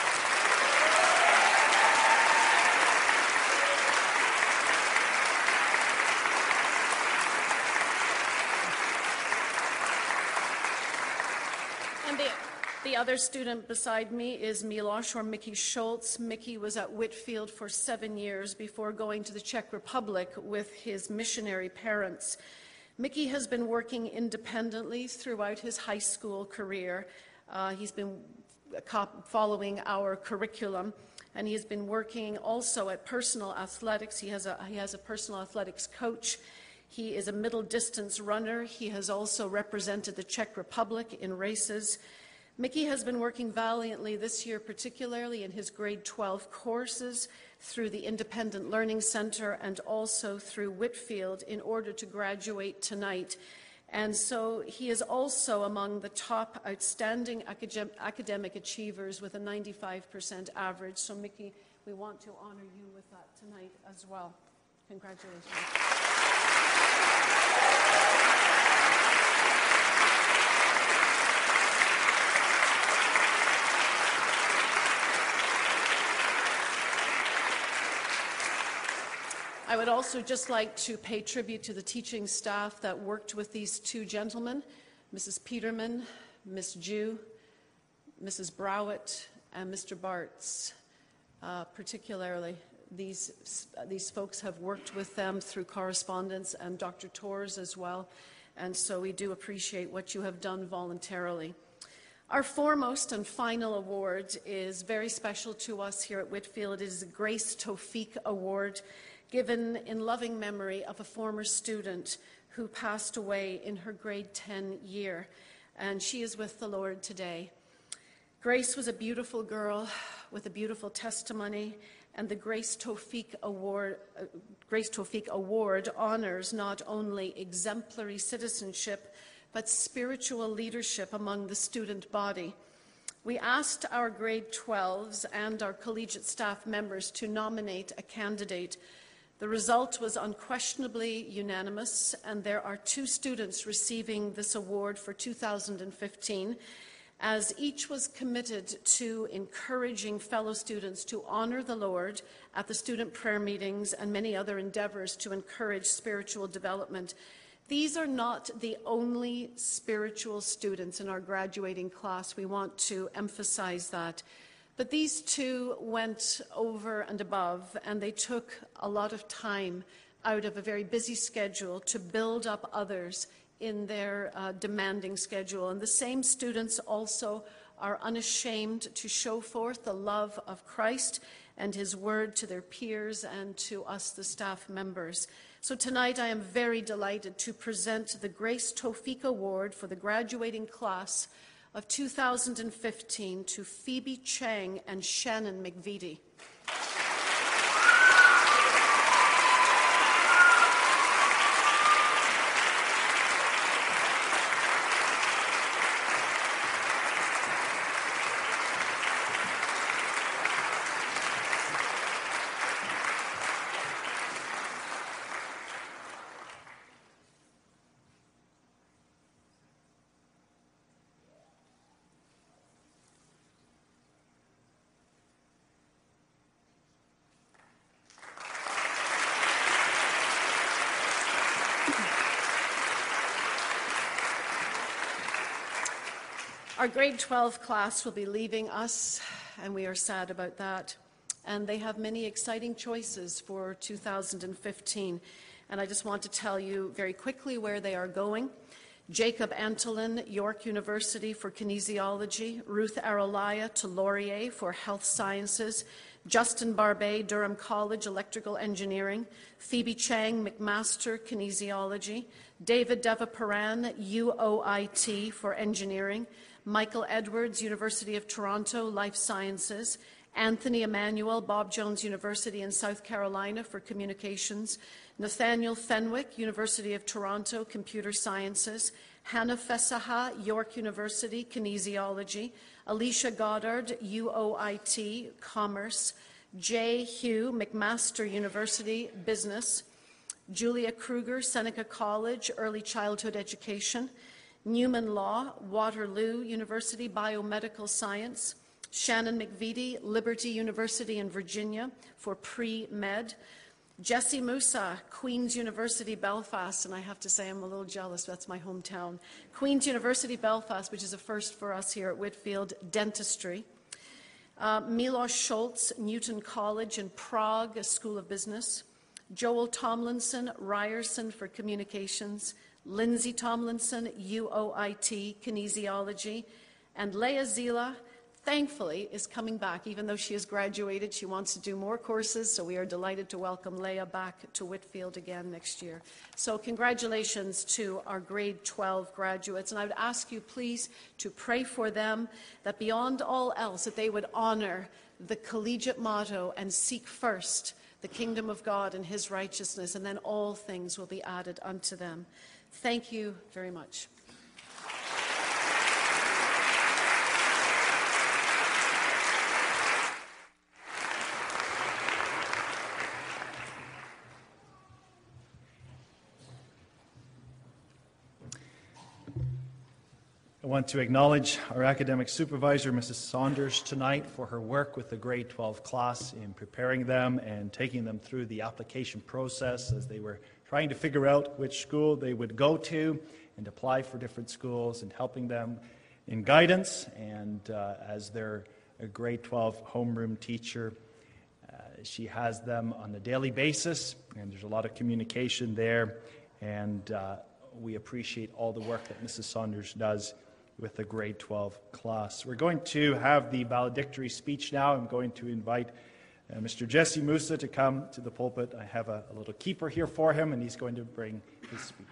Speaker 7: The other student beside me is Milos, or Mickey Schultz. Mickey was at Whitfield for seven years before going to the Czech Republic with his missionary parents. Mickey has been working independently throughout his high school career. Uh, he's been following our curriculum, and he has been working also at personal athletics. He has a, he has a personal athletics coach. He is a middle distance runner. He has also represented the Czech Republic in races. Mickey has been working valiantly this year, particularly in his grade twelve courses, through the Independent Learning Center and also through Whitfield, in order to graduate tonight. And so he is also among the top outstanding academic, academic achievers with a ninety-five percent average. So Mickey, we want to honor you with that tonight as well. Congratulations. I would also just like to pay tribute to the teaching staff that worked with these two gentlemen, Missus Peterman, Miss Jew, Missus Browett, and Mister Bartz. Uh, particularly, these, these folks have worked with them through correspondence, and Doctor Torres as well, and so we do appreciate what you have done voluntarily. Our foremost and final award is very special to us here at Whitfield. It is the Grace Tawfiq Award, given in loving memory of a former student who passed away in her grade ten year, and she is with the Lord today. Grace was a beautiful girl with a beautiful testimony, and the Grace Tawfiq Award, uh, Grace Tawfiq Award honors not only exemplary citizenship, but spiritual leadership among the student body. We asked our grade twelves and our collegiate staff members to nominate a candidate. The result was unquestionably unanimous, and there are two students receiving this award for two thousand fifteen, as each was committed to encouraging fellow students to honor the Lord at the student prayer meetings and many other endeavors to encourage spiritual development. These are not the only spiritual students in our graduating class. We want to emphasize that. But these two went over and above, and they took a lot of time out of a very busy schedule to build up others in their uh, demanding schedule. And the same students also are unashamed to show forth the love of Christ and his word to their peers and to us, the staff members. So tonight I am very delighted to present the Grace Tawfiq Award for the graduating class of two thousand fifteen to Phoebe Chang and Shannon McVitie. Our grade twelve class will be leaving us, and we are sad about that. And they have many exciting choices for two thousand fifteen. And I just want to tell you very quickly where they are going. Jacob Antolin, York University for kinesiology. Ruth Aralaya to Laurier for health sciences. Justin Barbet, Durham College, electrical engineering. Phoebe Chang, McMaster, kinesiology. David Devaparan, U O I T for engineering. Michael Edwards, University of Toronto, Life Sciences. Anthony Emmanuel, Bob Jones University in South Carolina for communications. Nathaniel Fenwick, University of Toronto, Computer Sciences. Hannah Fesaha, York University, kinesiology. Alicia Goddard, U O I T, commerce. Jay Hugh, McMaster University, business. Julia Kruger, Seneca College, early childhood education. Newman Law, Waterloo University, biomedical science. Shannon McVitie, Liberty University in Virginia for pre-med. Jesse Musa, Queen's University, Belfast, and I have to say I'm a little jealous, that's my hometown. Queen's University, Belfast, which is a first for us here at Whitfield, dentistry. Uh, Milos Schultz, Newton College in Prague, a School of Business. Joel Tomlinson, Ryerson for communications. Lindsay Tomlinson, U O I T, kinesiology. And Leah Zila, thankfully, is coming back. Even though she has graduated, she wants to do more courses, so we are delighted to welcome Leah back to Whitfield again next year. So congratulations to our grade twelve graduates, and I would ask you please to pray for them, that beyond all else, that they would honor the collegiate motto and seek first the kingdom of God and his righteousness, and then all things will be added unto them. Thank you very much.
Speaker 1: I want to acknowledge our academic supervisor, Missus Saunders, tonight for her work with the grade twelve class in preparing them and taking them through the application process as they were trying to figure out which school they would go to and apply for different schools, and helping them in guidance. And uh, as their grade twelve homeroom teacher, uh, she has them on a daily basis, and there's a lot of communication there. And uh, we appreciate all the work that Missus Saunders does with the grade twelve class. We're going to have the valedictory speech now. I'm going to invite uh, Mister Jesse Musa to come to the pulpit. I have a, a little keeper here for him, and he's going to bring his speech.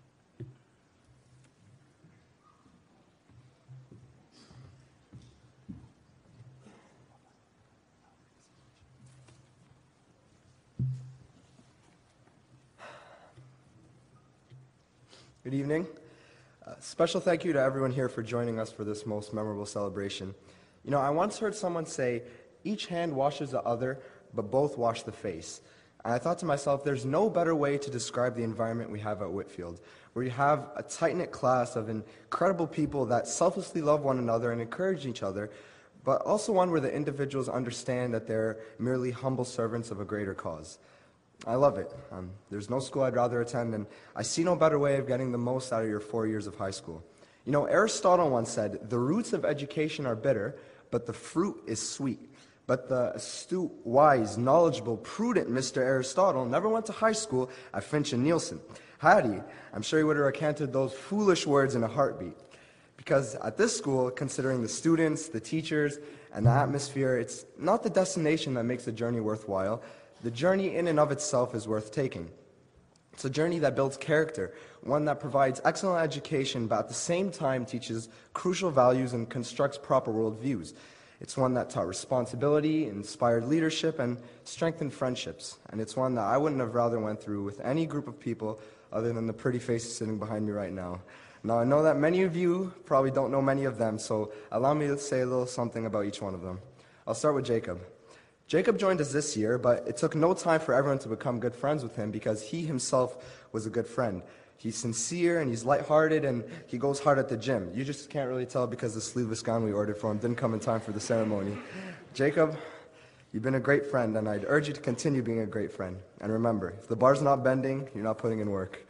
Speaker 8: Good evening. Uh, special thank you to everyone here for joining us for this most memorable celebration. You know, I once heard someone say, each hand washes the other, but both wash the face. And I thought to myself, there's no better way to describe the environment we have at Whitfield, where you have a tight-knit class of incredible people that selflessly love one another and encourage each other, but also one where the individuals understand that they're merely humble servants of a greater cause. I love it. Um, there's no school I'd rather attend, and I see no better way of getting the most out of your four years of high school. You know, Aristotle once said, the roots of education are bitter, but the fruit is sweet. But the astute, wise, knowledgeable, prudent Mister Aristotle never went to high school at Finch and Nielsen. Had he, I'm sure he would have recanted those foolish words in a heartbeat. Because at this school, considering the students, the teachers, and the atmosphere, it's not the destination that makes the journey worthwhile. The journey in and of itself is worth taking. It's a journey that builds character, one that provides excellent education, but at the same time teaches crucial values and constructs proper worldviews. It's one that taught responsibility, inspired leadership, and strengthened friendships. And it's one that I wouldn't have rather went through with any group of people other than the pretty faces sitting behind me right now. Now, I know that many of you probably don't know many of them, so allow me to say a little something about each one of them. I'll start with Jacob. Jacob joined us this year, but it took no time for everyone to become good friends with him because he himself was a good friend. He's sincere and he's lighthearted and he goes hard at the gym. You just can't really tell because the sleeveless gown we ordered for him didn't come in time for the ceremony. Jacob, you've been a great friend, and I'd urge you to continue being a great friend. And remember, if the bar's not bending, you're not putting in work.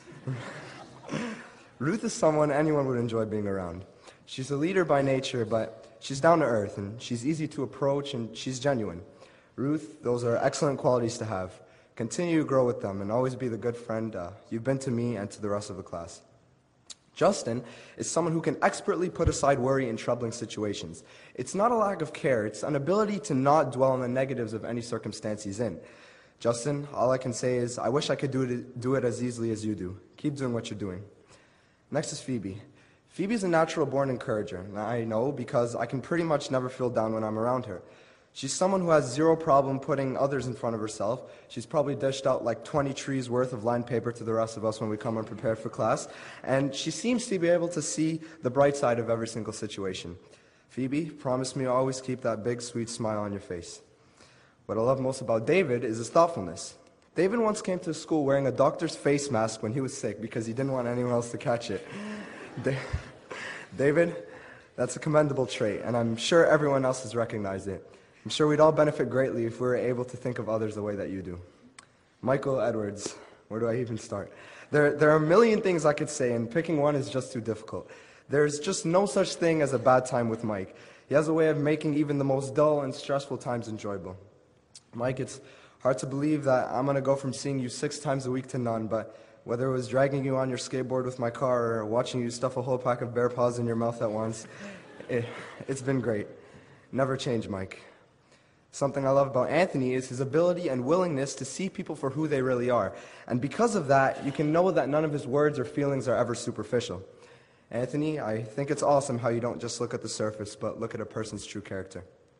Speaker 8: Ruth is someone anyone would enjoy being around. She's a leader by nature, but she's down to earth and she's easy to approach and she's genuine. Ruth, those are excellent qualities to have. Continue to grow with them and always be the good friend uh, you've been to me and to the rest of the class. Justin is someone who can expertly put aside worry in troubling situations. It's not a lack of care, it's an ability to not dwell on the negatives of any circumstance he's in. Justin, all I can say is, I wish I could do it, do it as easily as you do. Keep doing what you're doing. Next is Phoebe. Phoebe's a natural-born encourager, and I know because I can pretty much never feel down when I'm around her. She's someone who has zero problem putting others in front of herself. She's probably dished out like twenty trees worth of lined paper to the rest of us when we come unprepared for class. And she seems to be able to see the bright side of every single situation. Phoebe, promise me you'll always keep that big, sweet smile on your face. What I love most about David is his thoughtfulness. David once came to school wearing a doctor's face mask when he was sick because he didn't want anyone else to catch it. Da- David, that's a commendable trait, and I'm sure everyone else has recognized it. I'm sure we'd all benefit greatly if we were able to think of others the way that you do. Michael Edwards, where do I even start? There, there are a million things I could say, and picking one is just too difficult. There's just no such thing as a bad time with Mike. He has a way of making even the most dull and stressful times enjoyable. Mike, it's hard to believe that I'm going to go from seeing you six times a week to none, but whether it was dragging you on your skateboard with my car or watching you stuff a whole pack of bear paws in your mouth at once, it, it's been great. Never change, Mike. Something I love about Anthony is his ability and willingness to see people for who they really are. And because of that, you can know that none of his words or feelings are ever superficial. Anthony, I think it's awesome how you don't just look at the surface, but look at a person's true character.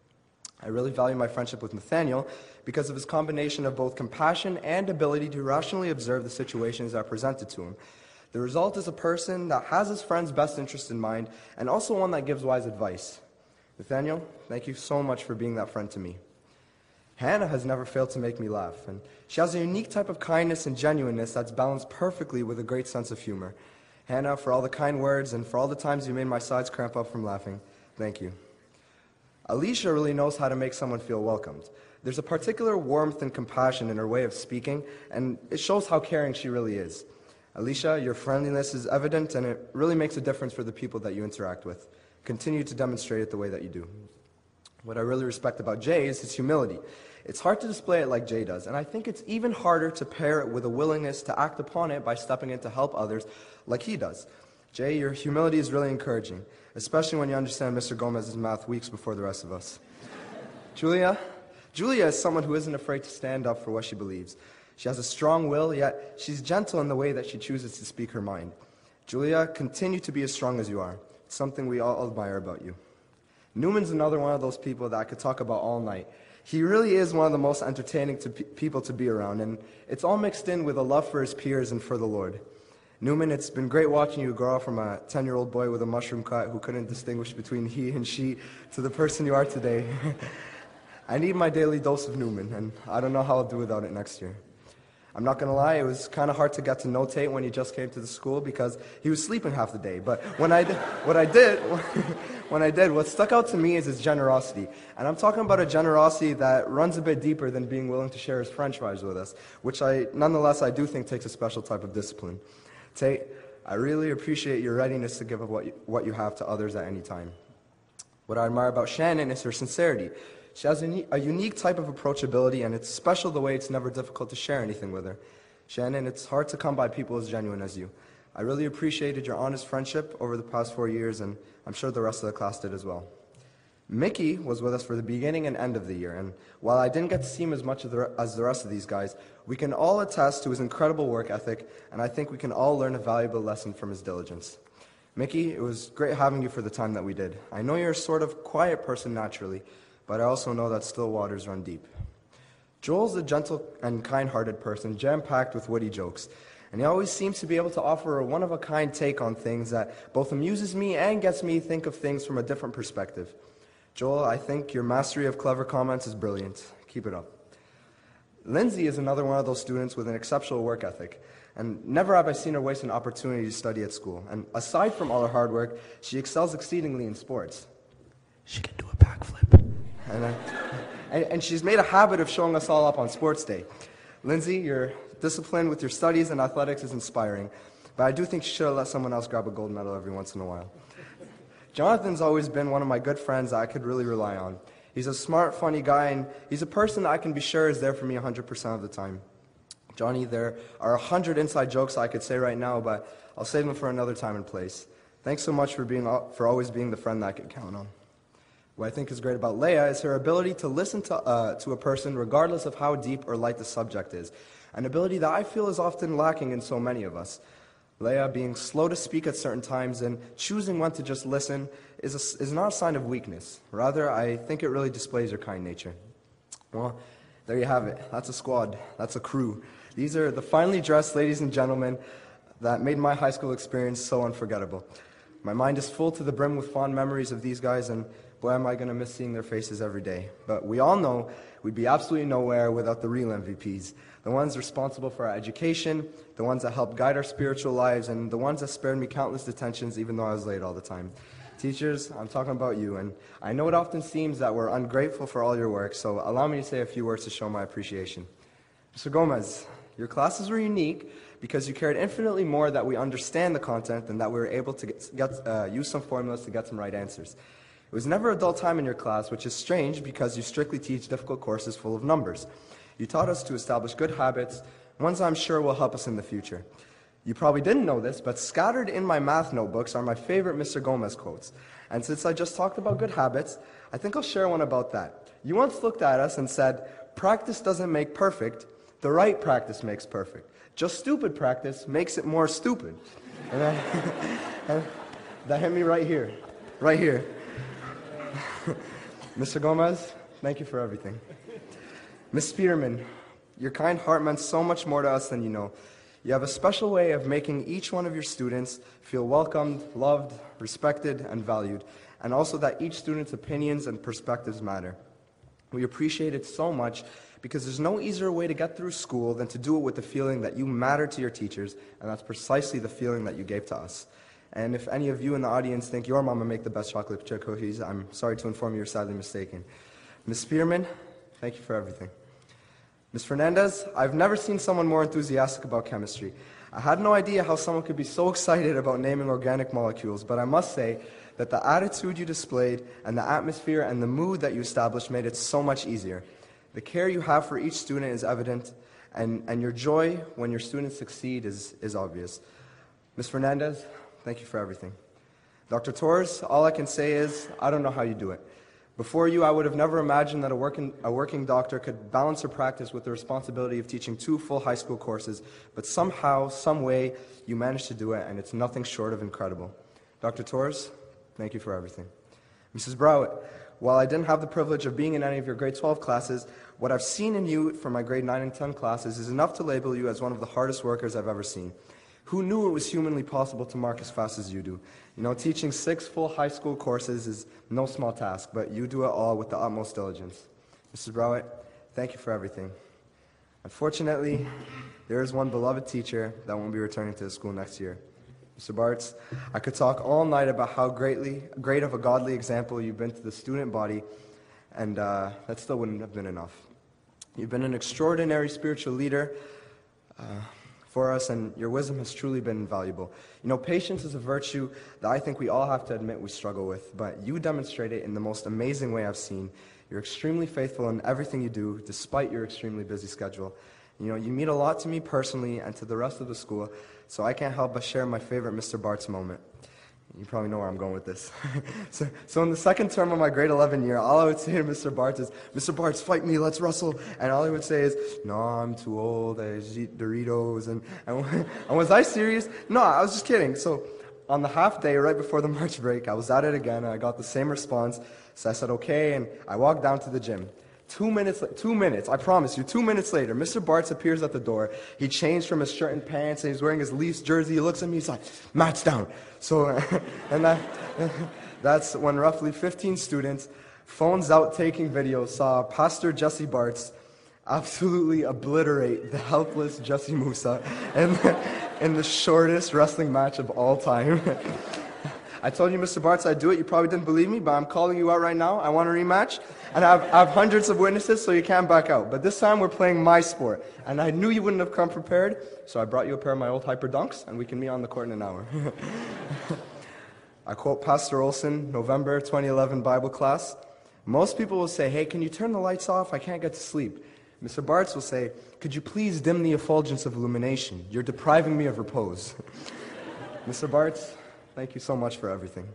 Speaker 8: I really value my friendship with Nathaniel because of his combination of both compassion and ability to rationally observe the situations that are presented to him. The result is a person that has his friend's best interest in mind and also one that gives wise advice. Nathaniel, thank you so much for being that friend to me. Hannah has never failed to make me laugh, and she has a unique type of kindness and genuineness that's balanced perfectly with a great sense of humor. Hannah, for all the kind words and for all the times you made my sides cramp up from laughing, thank you. Alicia really knows how to make someone feel welcomed. There's a particular warmth and compassion in her way of speaking, and it shows how caring she really is. Alicia, your friendliness is evident, and it really makes a difference for the people that you interact with. Continue to demonstrate it the way that you do. What I really respect about Jay is his humility. It's hard to display it like Jay does, and I think it's even harder to pair it with a willingness to act upon it by stepping in to help others like he does. Jay, your humility is really encouraging, especially when you understand Mister Gomez's math weeks before the rest of us. Julia, Julia is someone who isn't afraid to stand up for what she believes. She has a strong will, yet she's gentle in the way that she chooses to speak her mind. Julia, continue to be as strong as you are. It's something we all admire about you. Newman's another one of those people that I could talk about all night. He really is one of the most entertaining to pe- people to be around, and it's all mixed in with a love for his peers and for the Lord. Newman, it's been great watching you grow from a ten-year-old boy with a mushroom cut who couldn't distinguish between he and she to the person you are today. I need my daily dose of Newman, and I don't know how I'll do without it next year. I'm not going to lie, it was kind of hard to get to know Tate when he just came to the school because he was sleeping half the day. But when I did, what I did, when I did, what stuck out to me is his generosity. And I'm talking about a generosity that runs a bit deeper than being willing to share his french fries with us, which I, nonetheless, I do think takes a special type of discipline. Tate, I really appreciate your readiness to give up what you, what you have to others at any time. What I admire about Shannon is her sincerity. She has a, a unique type of approachability, and it's special the way it's never difficult to share anything with her. Shannon, it's hard to come by people as genuine as you. I really appreciated your honest friendship over the past four years, and I'm sure the rest of the class did as well. Mickey was with us for the beginning and end of the year, and while I didn't get to see him as much as the, as the rest of these guys, we can all attest to his incredible work ethic, and I think we can all learn a valuable lesson from his diligence. Mickey, it was great having you for the time that we did. I know you're a sort of quiet person naturally, but I also know that still waters run deep. Joel's a gentle and kind-hearted person, jam-packed with witty jokes, and he always seems to be able to offer a one-of-a-kind take on things that both amuses me and gets me to think of things from a different perspective. Joel, I think your mastery of clever comments is brilliant. Keep it up. Lindsay is another one of those students with an exceptional work ethic, and never have I seen her waste an opportunity to study at school. And aside from all her hard work, she excels exceedingly in sports. She can do a backflip. And, uh, and, and she's made a habit of showing us all up on sports day. Lindsay, your discipline with your studies and athletics is inspiring, but I do think you should have let someone else grab a gold medal every once in a while. Jonathan's always been one of my good friends that I could really rely on. He's a smart, funny guy, and he's a person that I can be sure is there for me one hundred percent of the time. Johnny, there are a hundred inside jokes I could say right now, but I'll save them for another time and place. Thanks so much for being for always being the friend that I can count on. What I think is great about Leia is her ability to listen to, uh, to a person regardless of how deep or light the subject is, an ability that I feel is often lacking in so many of us. Leia being slow to speak at certain times and choosing when to just listen is, a, is not a sign of weakness. Rather, I think it really displays her kind nature. Well, there you have it. That's a squad. That's a crew. These are the finely dressed ladies and gentlemen that made my high school experience so unforgettable. My mind is full to the brim with fond memories of these guys, and boy, am I going to miss seeing their faces every day. But we all know we'd be absolutely nowhere without the real M V Ps, the ones responsible for our education, the ones that helped guide our spiritual lives, and the ones that spared me countless detentions even though I was late all the time. Teachers, I'm talking about you, and I know it often seems that we're ungrateful for all your work, so allow me to say a few words to show my appreciation. Mister Gomez, your classes were unique because you cared infinitely more that we understand the content than that we were able to get, get, uh, use some formulas to get some right answers. It was never a dull time in your class, which is strange because you strictly teach difficult courses full of numbers. You taught us to establish good habits, ones I'm sure will help us in the future. You probably didn't know this, but scattered in my math notebooks are my favorite Mister Gomez quotes. And since I just talked about good habits, I think I'll share one about that. You once looked at us and said, "Practice doesn't make perfect, the right practice makes perfect. Just stupid practice makes it more stupid." And that, and that hit me right here, right here. Mister Gomez, thank you for everything. Miz Spearman, your kind heart meant so much more to us than you know. You have a special way of making each one of your students feel welcomed, loved, respected, and valued, and also that each student's opinions and perspectives matter. We appreciate it so much because there's no easier way to get through school than to do it with the feeling that you matter to your teachers, and that's precisely the feeling that you gave to us. And if any of you in the audience think your mama make the best chocolate chip cookies, I'm sorry to inform you you're sadly mistaken. Miz Spearman, thank you for everything. Miz Fernandez, I've never seen someone more enthusiastic about chemistry. I had no idea how someone could be so excited about naming organic molecules, but I must say that the attitude you displayed and the atmosphere and the mood that you established made it so much easier. The care you have for each student is evident, and, and your joy when your students succeed is, is obvious. Miz Fernandez, thank you for everything. Doctor Torres, all I can say is, I don't know how you do it. Before you, I would have never imagined that a working, a working doctor could balance her practice with the responsibility of teaching two full high school courses, but somehow, some way, you managed to do it, and it's nothing short of incredible. Doctor Torres, thank you for everything. Missus Browett, while I didn't have the privilege of being in any of your grade twelve classes, what I've seen in you from my grade nine and ten classes is enough to label you as one of the hardest workers I've ever seen. Who knew it was humanly possible to mark as fast as you do? You know, teaching six full high school courses is no small task, but you do it all with the utmost diligence. Missus Browett, thank you for everything. Unfortunately, there is one beloved teacher that won't be returning to the school next year. Mister Bartz, I could talk all night about how greatly, great of a godly example you've been to the student body, and uh, that still wouldn't have been enough. You've been an extraordinary spiritual leader, uh, for us, and your wisdom has truly been invaluable. You know, patience is a virtue that I think we all have to admit we struggle with, but you demonstrate it in the most amazing way I've seen. You're extremely faithful in everything you do, despite your extremely busy schedule. You know, you mean a lot to me personally and to the rest of the school, so I can't help but share my favorite Mister Bartz moment. You probably know where I'm going with this. so, so in the second term of my grade eleven year, all I would say to Mister Bartz is, Mister Bartz, fight me, let's wrestle. And all he would say is, no, I'm too old, I just eat Doritos. And, and, and was I serious? No, I was just kidding. So on the half day, right before the March break, I was at it again, and I got the same response. So I said, okay, and I walked down to the gym. Two minutes, two minutes, I promise you, two minutes later, Mister Bartz appears at the door. He changed from his shirt and pants, and he's wearing his Leafs jersey. He looks at me, he's like, Matt's down. So, and that, that's when roughly fifteen students, phones out taking videos, saw Pastor Jesse Bartz absolutely obliterate the helpless Jesse Musa in, in the shortest wrestling match of all time. I told you, Mister Bartz, I'd do it. You probably didn't believe me, but I'm calling you out right now. I want a rematch. And I have, I have hundreds of witnesses, so you can't back out. But this time, we're playing my sport. And I knew you wouldn't have come prepared, so I brought you a pair of my old Hyper Dunks, and we can meet on the court in an hour. I quote Pastor Olson, November twenty eleven Bible class. Most people will say, hey, can you turn the lights off? I can't get to sleep. Mister Bartz will say, could you please dim the effulgence of illumination? You're depriving me of repose. Mister Bartz, thank you so much for everything.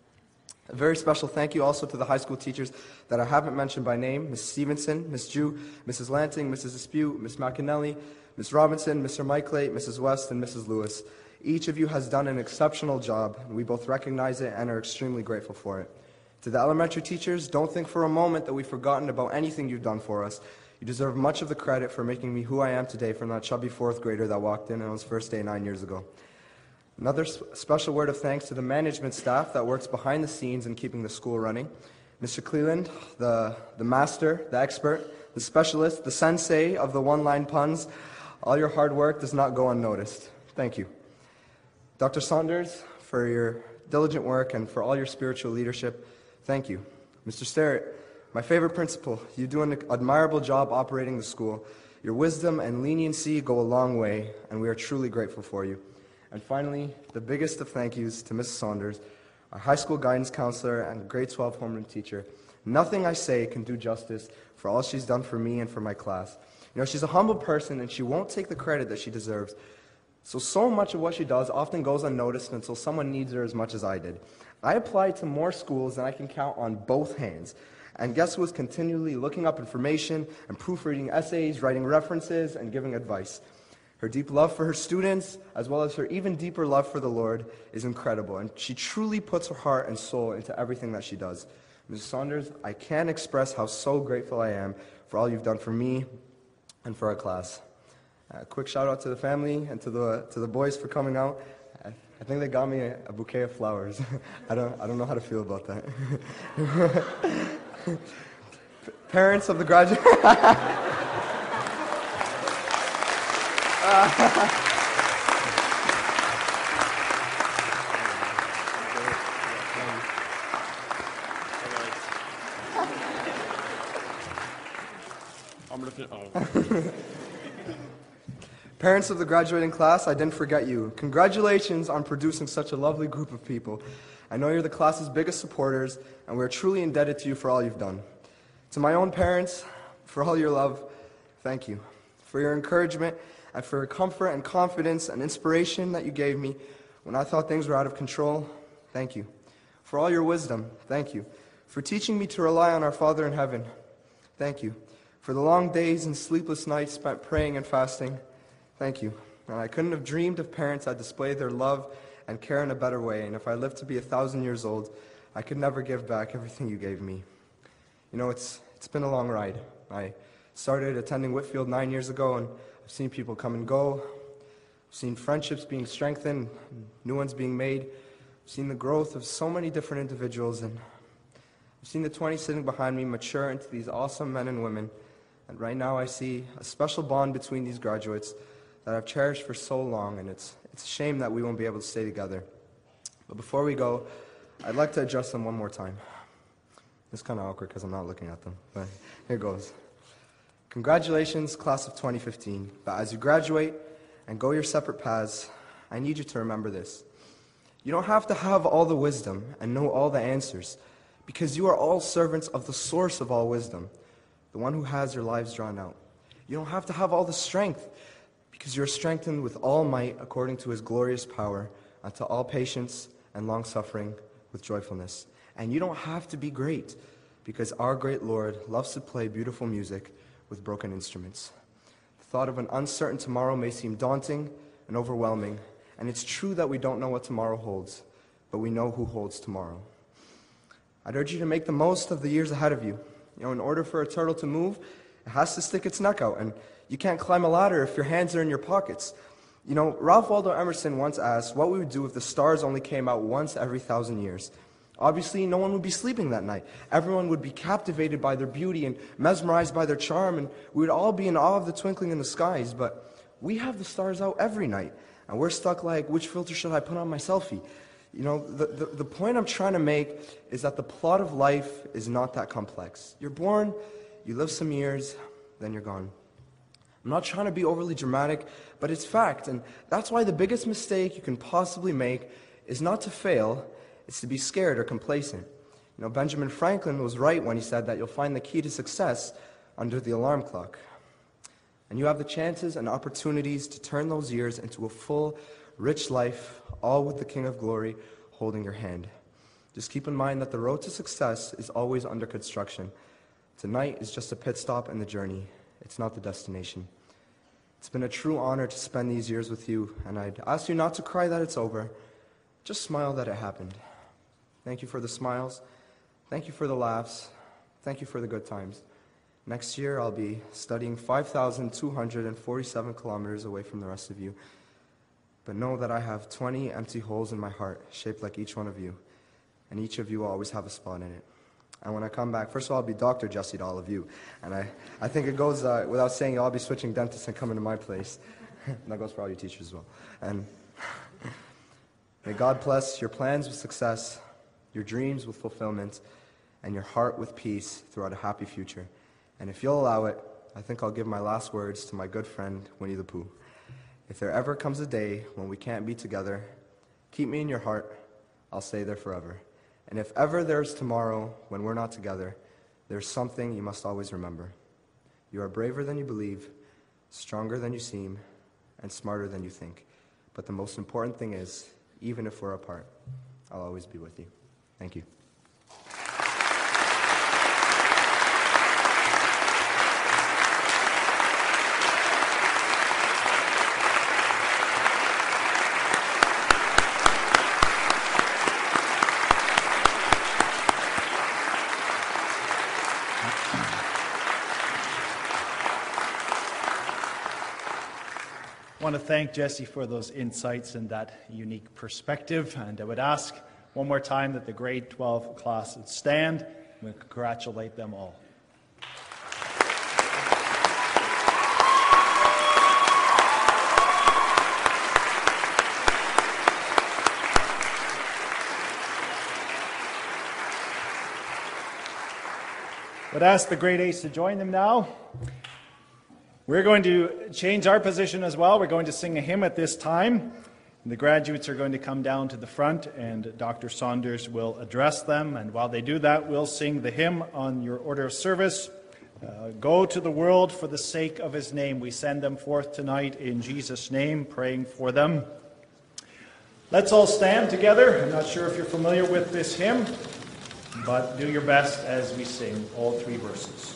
Speaker 8: A very special thank you also to the high school teachers that I haven't mentioned by name, Miz Stevenson, Miz Jew, Missus Lanting, Missus Dispute, Miz McAnally, Miz Robinson, Mister Michaelate, Missus West, and Missus Lewis. Each of you has done an exceptional job, and we both recognize it and are extremely grateful for it. To the elementary teachers, don't think for a moment that we've forgotten about anything you've done for us. You deserve much of the credit for making me who I am today from that chubby fourth grader that walked in on his first day nine years ago. Another special word of thanks to the management staff that works behind the scenes in keeping the school running. Mister Cleland, the, the master, the expert, the specialist, the sensei of the one-line puns. All your hard work does not go unnoticed. Thank you. Doctor Saunders, for your diligent work and for all your spiritual leadership, thank you. Mister Sterrett, my favorite principal, you do an admirable job operating the school. Your wisdom and leniency go a long way, and we are truly grateful for you. And finally, the biggest of thank yous to Missus Saunders, our high school guidance counselor and grade twelve homeroom teacher. Nothing I say can do justice for all she's done for me and for my class. You know, she's a humble person, and she won't take the credit that she deserves. So, so much of what she does often goes unnoticed until someone needs her as much as I did. I applied to more schools than I can count on both hands. And guess who was continually looking up information and proofreading essays, writing references, and giving advice? Her deep love for her students, as well as her even deeper love for the Lord, is incredible, and she truly puts her heart and soul into everything that she does. Missus Saunders, I can't express how so grateful I am for all you've done for me and for our class. A quick shout out to the family and to the to the boys for coming out. I, I think they got me a, a bouquet of flowers. I don't I don't know how to feel about that. Parents of the graduate.
Speaker 9: I'm gonna fit, oh.
Speaker 8: Parents of the graduating class, I didn't forget you. Congratulations on producing such a lovely group of people. I know you're the class's biggest supporters, and we're truly indebted to you for all you've done. To my own parents, for all your love, thank you. For your encouragement, and for your comfort and confidence and inspiration that you gave me. When I thought things were out of control, thank you. For all your wisdom, thank you. For teaching me to rely on our Father in heaven, thank you. For the long days and sleepless nights spent praying and fasting, thank you. And I couldn't have dreamed of parents that display their love and care in a better way. And if I lived to be a thousand years old, I could never give back everything you gave me. You know, it's it's been a long ride. I started attending Whitfield nine years ago, and I've seen people come and go. I've seen friendships being strengthened, new ones being made. I've seen the growth of so many different individuals, and I've seen the twenty sitting behind me mature into these awesome men and women. And right now I see a special bond between these graduates that I've cherished for so long, and it's it's a shame that we won't be able to stay together. But before we go, I'd like to address them one more time. It's kind of awkward because I'm not looking at them, but here goes. Congratulations, class of twenty fifteen. But as you graduate and go your separate paths, I need you to remember this. You don't have to have all the wisdom and know all the answers, because you are all servants of the source of all wisdom, the one who has your lives drawn out. You don't have to have all the strength, because you are strengthened with all might according to his glorious power, unto all patience and long-suffering with joyfulness. And you don't have to be great, because our great Lord loves to play beautiful music with broken instruments. The thought of an uncertain tomorrow may seem daunting and overwhelming, and it's true that we don't know what tomorrow holds, but we know who holds tomorrow. I'd urge you to make the most of the years ahead of you. You know, in order for a turtle to move, it has to stick its neck out, and you can't climb a ladder if your hands are in your pockets. You know, Ralph Waldo Emerson once asked what we would do if the stars only came out once every thousand years. Obviously, no one would be sleeping that night. Everyone would be captivated by their beauty and mesmerized by their charm, and we would all be in awe of the twinkling in the skies. But we have the stars out every night, and we're stuck like, which filter should I put on my selfie? You know, the, the, the point I'm trying to make is that the plot of life is not that complex. You're born, you live some years, then you're gone. I'm not trying to be overly dramatic, but it's fact, and that's why the biggest mistake you can possibly make is not to fail, it's to be scared or complacent. You know, Benjamin Franklin was right when he said that you'll find the key to success under the alarm clock. And you have the chances and opportunities to turn those years into a full, rich life, all with the King of Glory holding your hand. Just keep in mind that the road to success is always under construction. Tonight is just a pit stop in the journey. It's not the destination. It's been a true honor to spend these years with you, and I'd ask you not to cry that it's over. Just smile that it happened. Thank you for the smiles. Thank you for the laughs. Thank you for the good times. Next year, I'll be studying five thousand two hundred forty-seven kilometers away from the rest of you. But know that I have twenty empty holes in my heart, shaped like each one of you, and each of you will always have a spot in it. And when I come back, first of all, I'll be Doctor Jesse to all of you. And I, I think it goes uh, without saying, I'll be switching dentists and coming to my place. And that goes for all your teachers as well. And may God bless your plans with success, your dreams with fulfillment, and your heart with peace throughout a happy future. And if you'll allow it, I think I'll give my last words to my good friend, Winnie the Pooh. If there ever comes a day when we can't be together, keep me in your heart. I'll stay there forever. And if ever there's tomorrow when we're not together, there's something you must always remember. You are braver than you believe, stronger than you seem, and smarter than you think. But the most important thing is, even if we're apart, I'll always be with you. Thank you.
Speaker 1: I want to thank Jesse for those insights and that unique perspective. And I would ask one more time that the grade twelve class would stand. We congratulate them all. I would ask the grade eights to join them now. We're going to change our position as well. We're going to sing a hymn at this time. The graduates are going to come down to the front, and Doctor Saunders will address them. And while they do that, we'll sing the hymn on your order of service. Uh, Go to the world for the sake of his name. We send them forth tonight in Jesus' name, praying for them. Let's all stand together. I'm not sure if you're familiar with this hymn, but do your best as we sing all three verses.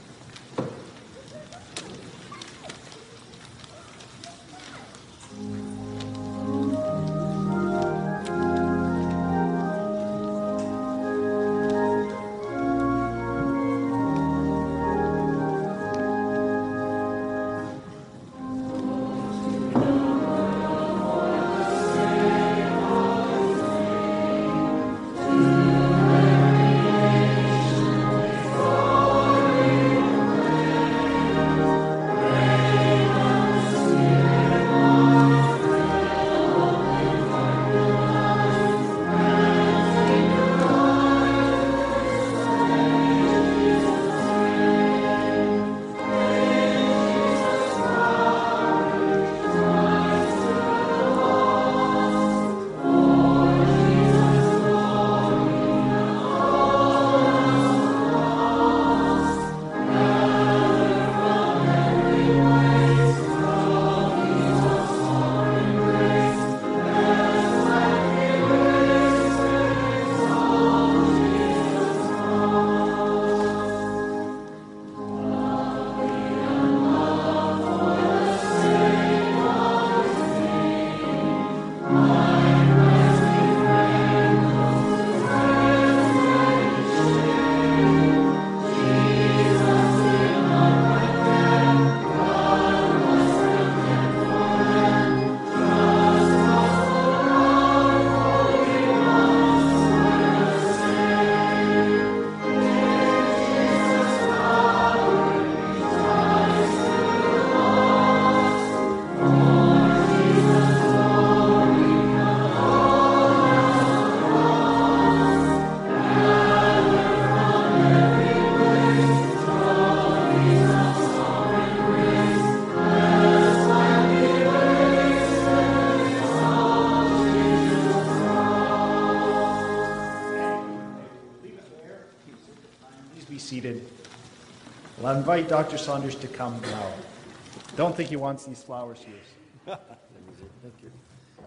Speaker 1: I'll invite Doctor Saunders to come now. Don't think he wants these flowers used. Thank you.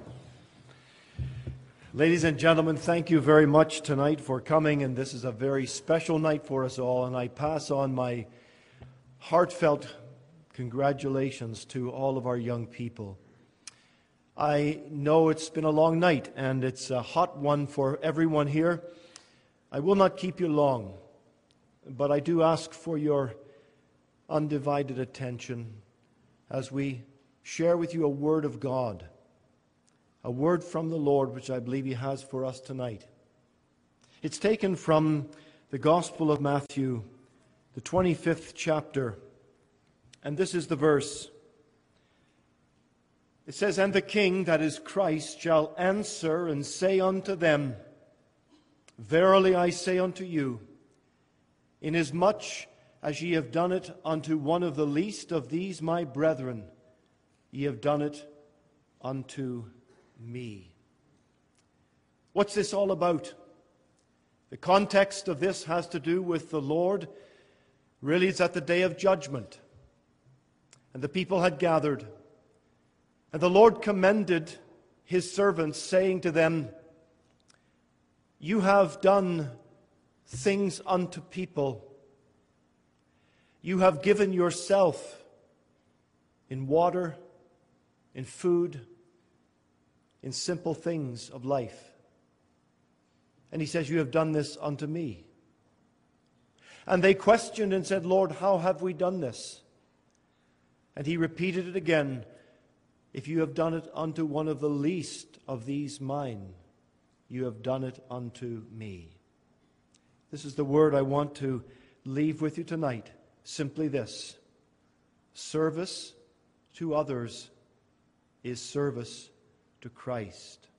Speaker 10: Ladies and gentlemen, thank you very much tonight for coming, and this is a very special night for us all, and I pass on my heartfelt congratulations to all of our young people. I know it's been a long night, and it's a hot one for everyone here. I will not keep you long, but I do ask for your undivided attention as we share with you a word of God, a word from the Lord which I believe He has for us tonight. It's taken from the Gospel of Matthew, the twenty-fifth chapter, and this is the verse. It says, "And the King, that is Christ, shall answer and say unto them, Verily I say unto you, inasmuch as ye have done it unto one of the least of these my brethren, ye have done it unto me." What's this all about? The context of this has to do with the Lord. Really, it's at the day of judgment. And the people had gathered. And the Lord commended His servants, saying to them, "You have done things unto people. You have given yourself in water, in food, in simple things of life." And He says, "You have done this unto me." And they questioned and said, "Lord, how have we done this?" And He repeated it again, "If you have done it unto one of the least of these mine, you have done it unto me." This is the word I want to leave with you tonight. Simply this: service to others is service to Christ.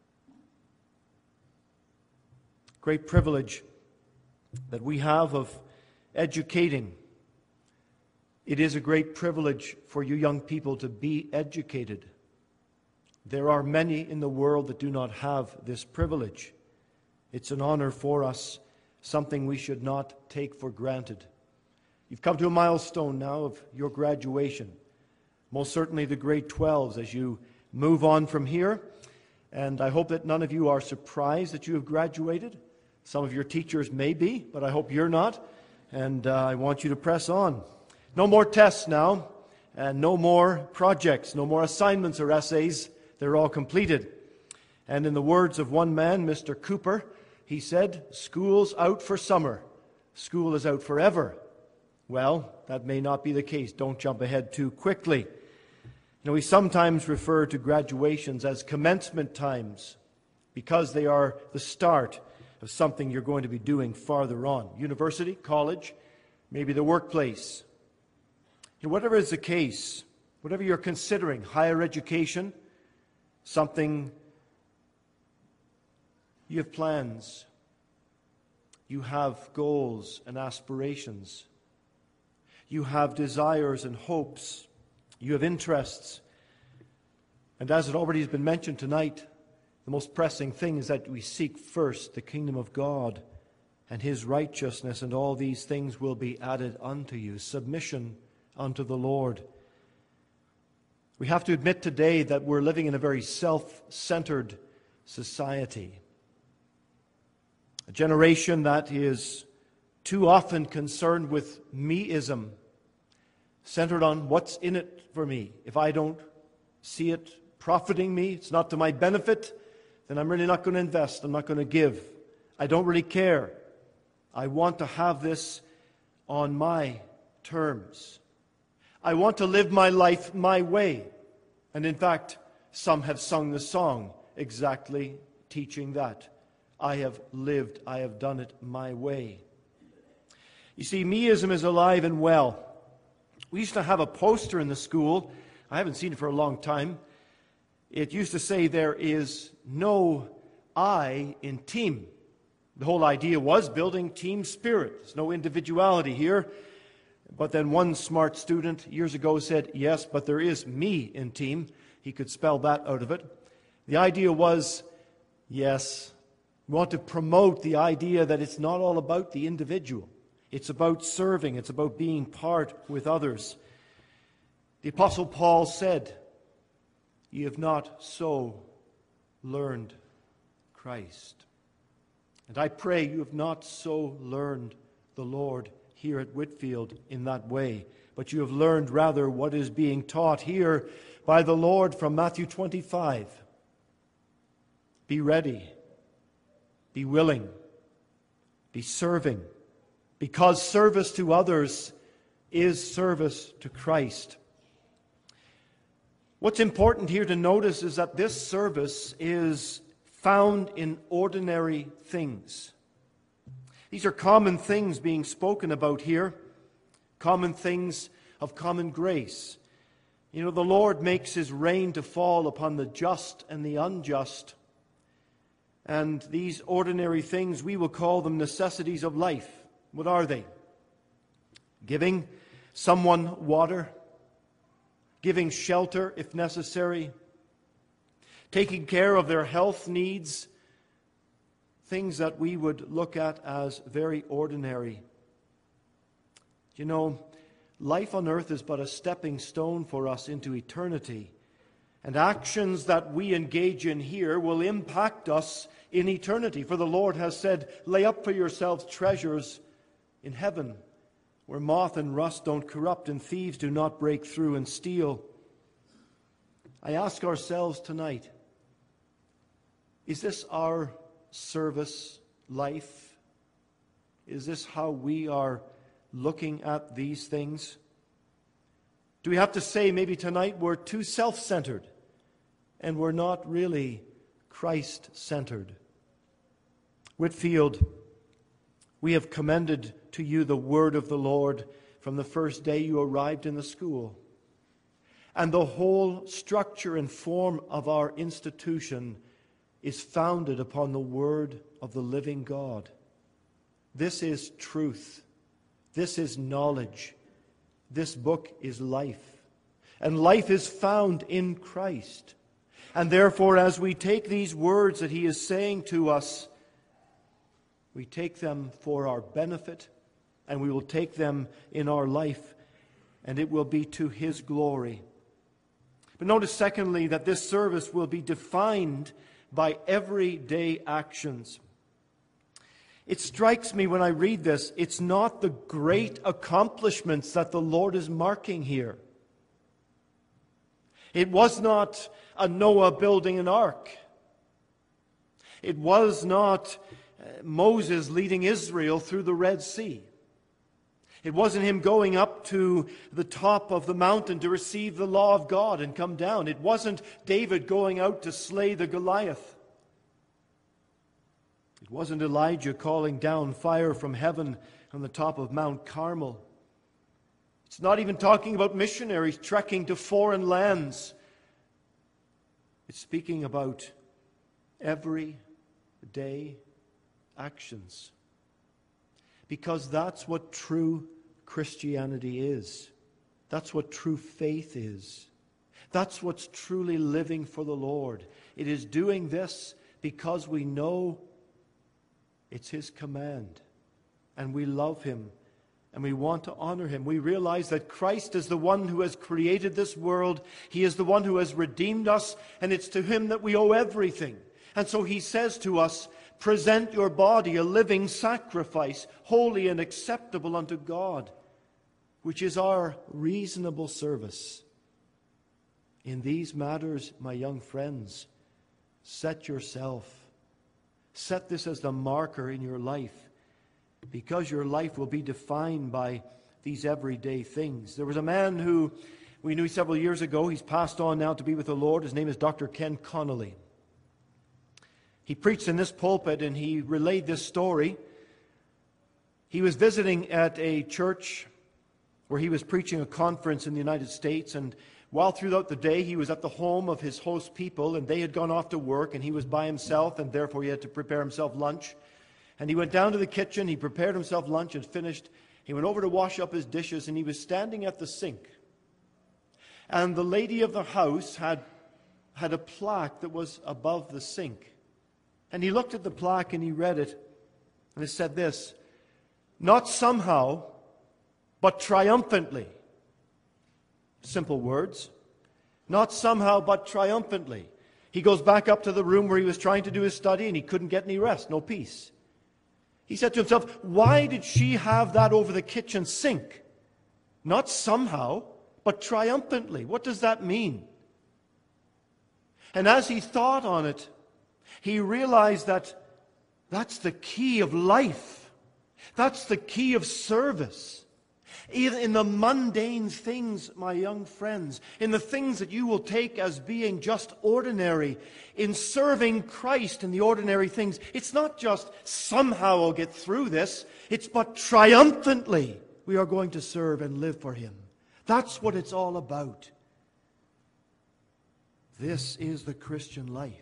Speaker 10: Great privilege that we have of educating. It is a great privilege for you young people to be educated. There are many in the world that do not have this privilege. It's an honor for us, something we should not take for granted. You've come to a milestone now of your graduation. Most certainly the grade twelves as you move on from here. And I hope that none of you are surprised that you have graduated. Some of your teachers may be, but I hope you're not. And uh, I want you to press on. No more tests now, and no more projects, no more assignments or essays. They're all completed. And in the words of one man, Mister Cooper, he said, "School's out for summer. School is out forever." Well, that may not be the case. Don't jump ahead too quickly. You know, we sometimes refer to graduations as commencement times because they are the start of something you're going to be doing farther on. University, college, maybe the workplace. You know, whatever is the case, whatever you're considering, higher education, something, you have plans, you have goals and aspirations, you have desires and hopes, you have interests. And as it already has been mentioned tonight, the most pressing thing is that we seek first the kingdom of God and His righteousness, and all these things will be added unto you. Submission unto the Lord. We have to admit today that we're living in a very self-centered society. A generation that is too often concerned with me-ism, centered on what's in it for me. If I don't see it profiting me, it's not to my benefit, then I'm really not going to invest, I'm not going to give. I don't really care. I want to have this on my terms. I want to live my life my way. And in fact, some have sung the song exactly teaching that. I have lived, I have done it my way. You see, meism is alive and well. We used to have a poster in the school. I haven't seen it for a long time. It used to say there is no I in team. The whole idea was building team spirit. There's no individuality here. But then one smart student years ago said, yes, but there is me in team. He could spell that out of it. The idea was, yes, we want to promote the idea that it's not all about the individual. It's about serving. It's about being part with others. The Apostle Paul said, "Ye have not so learned Christ." And I pray you have not so learned the Lord here at Whitfield in that way, but you have learned rather what is being taught here by the Lord from Matthew twenty-five. Be ready. Be willing. Be serving. Because service to others is service to Christ. What's important here to notice is that this service is found in ordinary things. These are common things being spoken about here, common things of common grace. You know, the Lord makes His rain to fall upon the just and the unjust. And these ordinary things, we will call them necessities of life. What are they? Giving someone water, giving shelter if necessary, taking care of their health needs, things that we would look at as very ordinary. You know, life on earth is but a stepping stone for us into eternity, and actions that we engage in here will impact us in eternity. For the Lord has said, lay up for yourselves treasures in heaven, where moth and rust don't corrupt and thieves do not break through and steal. I ask ourselves tonight, is this our service life? Is this how we are looking at these things? Do we have to say maybe tonight we're too self-centered and we're not really Christ-centered? Whitfield, we have commended to you the word of the Lord from the first day you arrived in the school. And the whole structure and form of our institution is founded upon the word of the living God. This is truth. This is knowledge. This book is life. And life is found in Christ. And therefore, as we take these words that He is saying to us, we take them for our benefit, and we will take them in our life, and it will be to His glory. But notice, secondly, that this service will be defined by everyday actions. It strikes me when I read this, it's not the great accomplishments that the Lord is marking here. It was not a Noah building an ark. It was not Moses leading Israel through the Red Sea. It wasn't him going up to the top of the mountain to receive the law of God and come down. It wasn't David going out to slay the Goliath. It wasn't Elijah calling down fire from heaven on the top of Mount Carmel. It's not even talking about missionaries trekking to foreign lands. It's speaking about everyday actions. Because that's what true Christianity is. That's what true faith is. That's what's truly living for the Lord. It is doing this because we know it's His command. And we love Him. And we want to honor Him. We realize that Christ is the one who has created this world. He is the one who has redeemed us. And it's to Him that we owe everything. And so He says to us, present your body a living sacrifice, holy and acceptable unto God, which is our reasonable service. In these matters, my young friends, set yourself. Set this as the marker in your life, because your life will be defined by these everyday things. There was a man who we knew several years ago. He's passed on now to be with the Lord. His name is Doctor Ken Connolly. He preached in this pulpit and he relayed this story. He was visiting at a church where he was preaching a conference in the United States, and while throughout the day he was at the home of his host people, and they had gone off to work, and he was by himself, and therefore he had to prepare himself lunch. And he went down to the kitchen, he prepared himself lunch and finished. He went over to wash up his dishes, and he was standing at the sink. And the lady of the house had, had a plaque that was above the sink. And he looked at the plaque and he read it, and it said this: not somehow, but triumphantly. Simple words. Not somehow, but triumphantly. He goes back up to the room where he was trying to do his study, and he couldn't get any rest, no peace. He said to himself, why did she have that over the kitchen sink? Not somehow, but triumphantly. What does that mean? And as he thought on it, he realized that that's the key of life. That's the key of service. Even in the mundane things, my young friends, in the things that you will take as being just ordinary, in serving Christ in the ordinary things, it's not just somehow I'll get through this, it's but triumphantly we are going to serve and live for Him. That's what it's all about. This is the Christian life.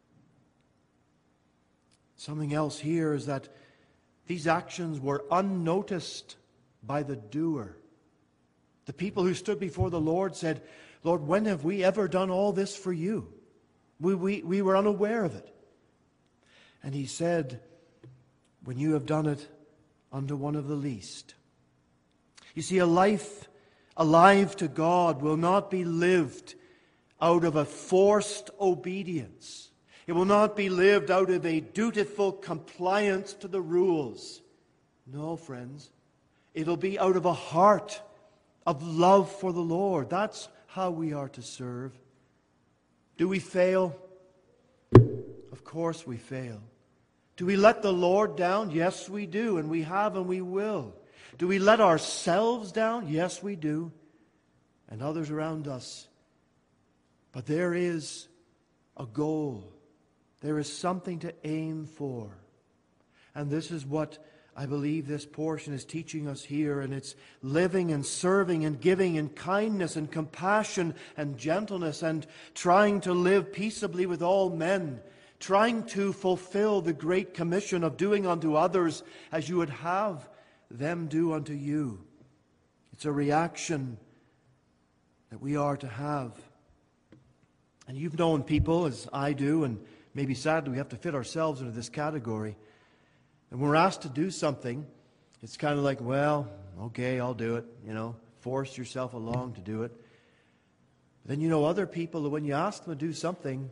Speaker 10: Something else here is that these actions were unnoticed by the doer. The people who stood before the Lord said, Lord, when have we ever done all this for you? We, we, we were unaware of it. And He said, when you have done it unto one of the least. You see, a life alive to God will not be lived out of a forced obedience. It will not be lived out of a dutiful compliance to the rules. No, friends. It'll be out of a heart of love for the Lord. That's how we are to serve. Do we fail? Of course we fail. Do we let the Lord down? Yes, we do, and we have and we will. Do we let ourselves down? Yes, we do, and others around us. But there is a goal. There is something to aim for. And this is what I believe this portion is teaching us here, and it's living and serving and giving and kindness and compassion and gentleness and trying to live peaceably with all men, trying to fulfill the great commission of doing unto others as you would have them do unto you. It's a reaction that we are to have. And you've known people, as I do, and maybe sadly we have to fit ourselves into this category. And when we're asked to do something, it's kind of like, well, okay, I'll do it. You know, force yourself along to do it. But then you know other people that when you ask them to do something,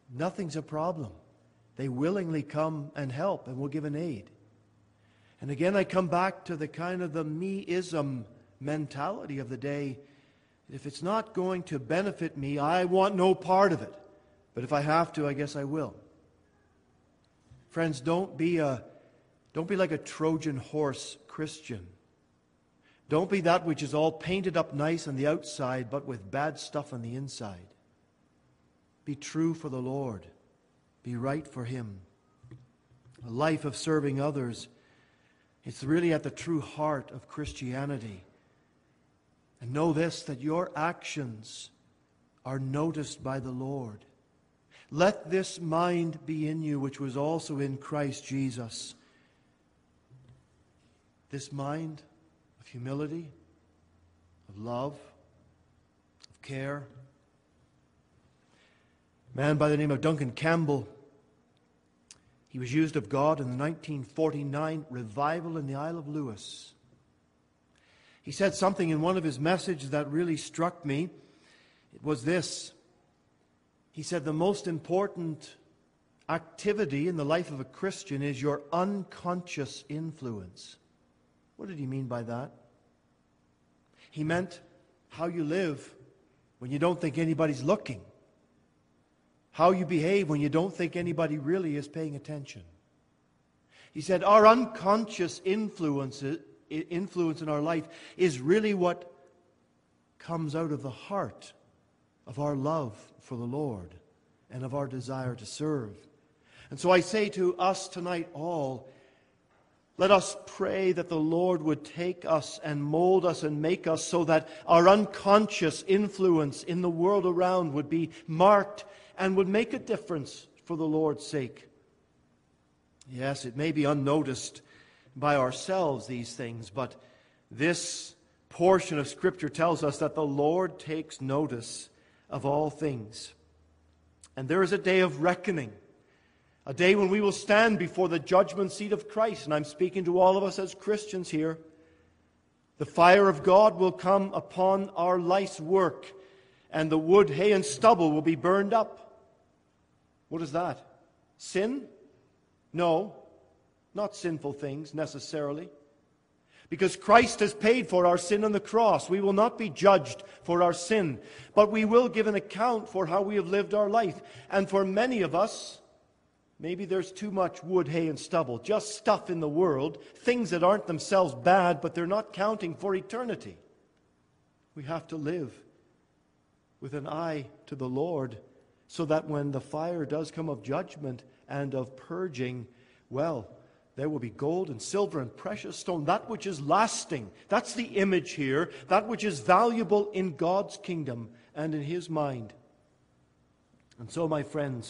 Speaker 10: nothing's a problem. They willingly come and help and will give an aid. And again, I come back to the kind of the me-ism mentality of the day. If it's not going to benefit me, I want no part of it. But if I have to, I guess I will. Friends, don't be a don't be like a Trojan horse Christian. Don't be that which is all painted up nice on the outside, but with bad stuff on the inside. Be true for the Lord. Be right for Him. A life of serving others, it's really at the true heart of Christianity. And know this, that your actions are noticed by the Lord. Let this mind be in you, which was also in Christ Jesus. This mind of humility, of love, of care. A man by the name of Duncan Campbell, he was used of God in the nineteen forty-nine revival in the Isle of Lewis. He said something in one of his messages that really struck me. It was this. He said, the most important activity in the life of a Christian is your unconscious influence. What did he mean by that? He meant how you live when you don't think anybody's looking. How you behave when you don't think anybody really is paying attention. He said, our unconscious influence, influence in our life is really what comes out of the heart of our love for the Lord and of our desire to serve. And so I say to us tonight all, let us pray that the Lord would take us and mold us and make us so that our unconscious influence in the world around would be marked and would make a difference for the Lord's sake. Yes, it may be unnoticed by ourselves, these things, but this portion of Scripture tells us that the Lord takes notice of all things. And there is a day of reckoning, a day when we will stand before the judgment seat of Christ. And I'm speaking to all of us as Christians here. The fire of God will come upon our life's work, and the wood, hay, and stubble will be burned up. What is that? Sin? No, not sinful things necessarily. Because Christ has paid for our sin on the cross. We will not be judged for our sin, but we will give an account for how we have lived our life. And for many of us, maybe there's too much wood, hay, and stubble, just stuff in the world, things that aren't themselves bad, but they're not counting for eternity. We have to live with an eye to the Lord, so that when the fire does come of judgment and of purging, well, there will be gold and silver and precious stone, that which is lasting. That's the image here, that which is valuable in God's kingdom and in His mind. And so, my friends,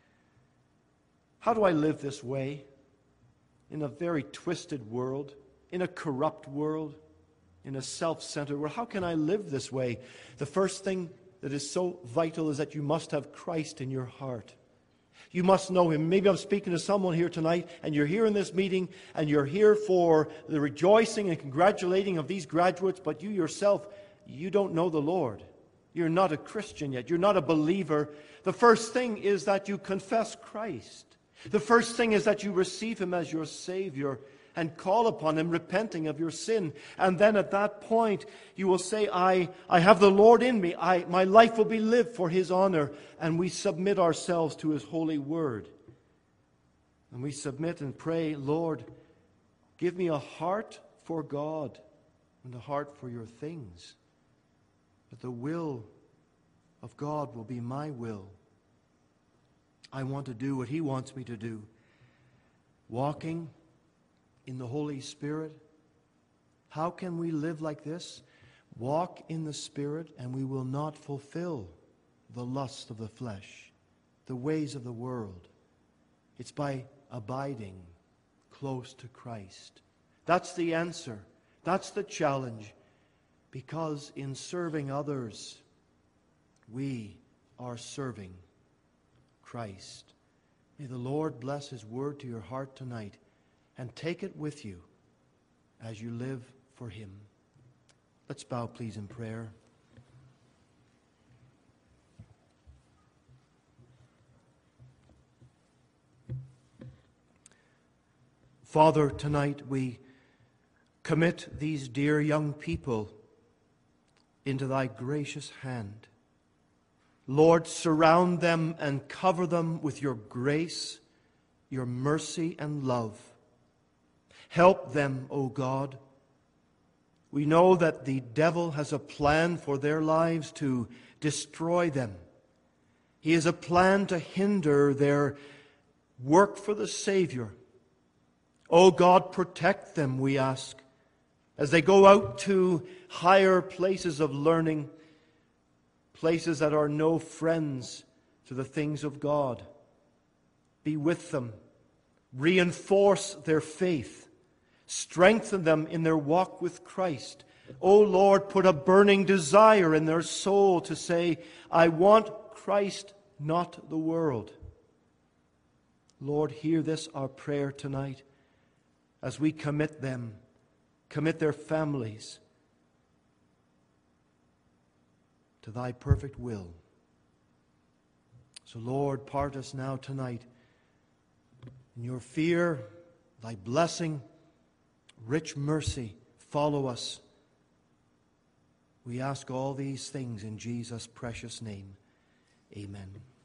Speaker 10: how do I live this way in a very twisted world, in a corrupt world, in a self-centered world? How can I live this way? The first thing that is so vital is that you must have Christ in your heart. You must know Him. Maybe I'm speaking to someone here tonight, and you're here in this meeting, and you're here for the rejoicing and congratulating of these graduates, but you yourself, you don't know the Lord. You're not a Christian yet. You're not a believer. The first thing is that you confess Christ. The first thing is that you receive Him as your Savior and call upon Him, repenting of your sin. And then at that point, you will say, I, I have the Lord in me. I, my life will be lived for His honor. And we submit ourselves to His holy word. And we submit and pray, Lord, give me a heart for God and a heart for your things. That the will of God will be my will. I want to do what He wants me to do. Walking in the Holy Spirit. How can we live like this? Walk in the Spirit, and we will not fulfill the lust of the flesh, the ways of the world. It's by abiding close to Christ. That's the answer. That's the challenge. Because in serving others, we are serving Christ. May the Lord bless His word to your heart tonight, and take it with you as you live for Him. Let's bow, please, in prayer. Father, tonight we commit these dear young people into thy gracious hand. Lord, surround them and cover them with your grace, your mercy and love. Help them, O God. We know that the devil has a plan for their lives to destroy them. He has a plan to hinder their work for the Savior. O God, protect them, we ask, as they go out to higher places of learning, places that are no friends to the things of God. Be with them. Reinforce their faith. Strengthen them in their walk with Christ. O Lord, put a burning desire in their soul to say, I want Christ, not the world. Lord, hear this, our prayer tonight, as we commit them, commit their families to thy perfect will. So, Lord, part us now tonight in your fear, thy blessing, rich mercy, follow us. We ask all these things in Jesus' precious name. Amen.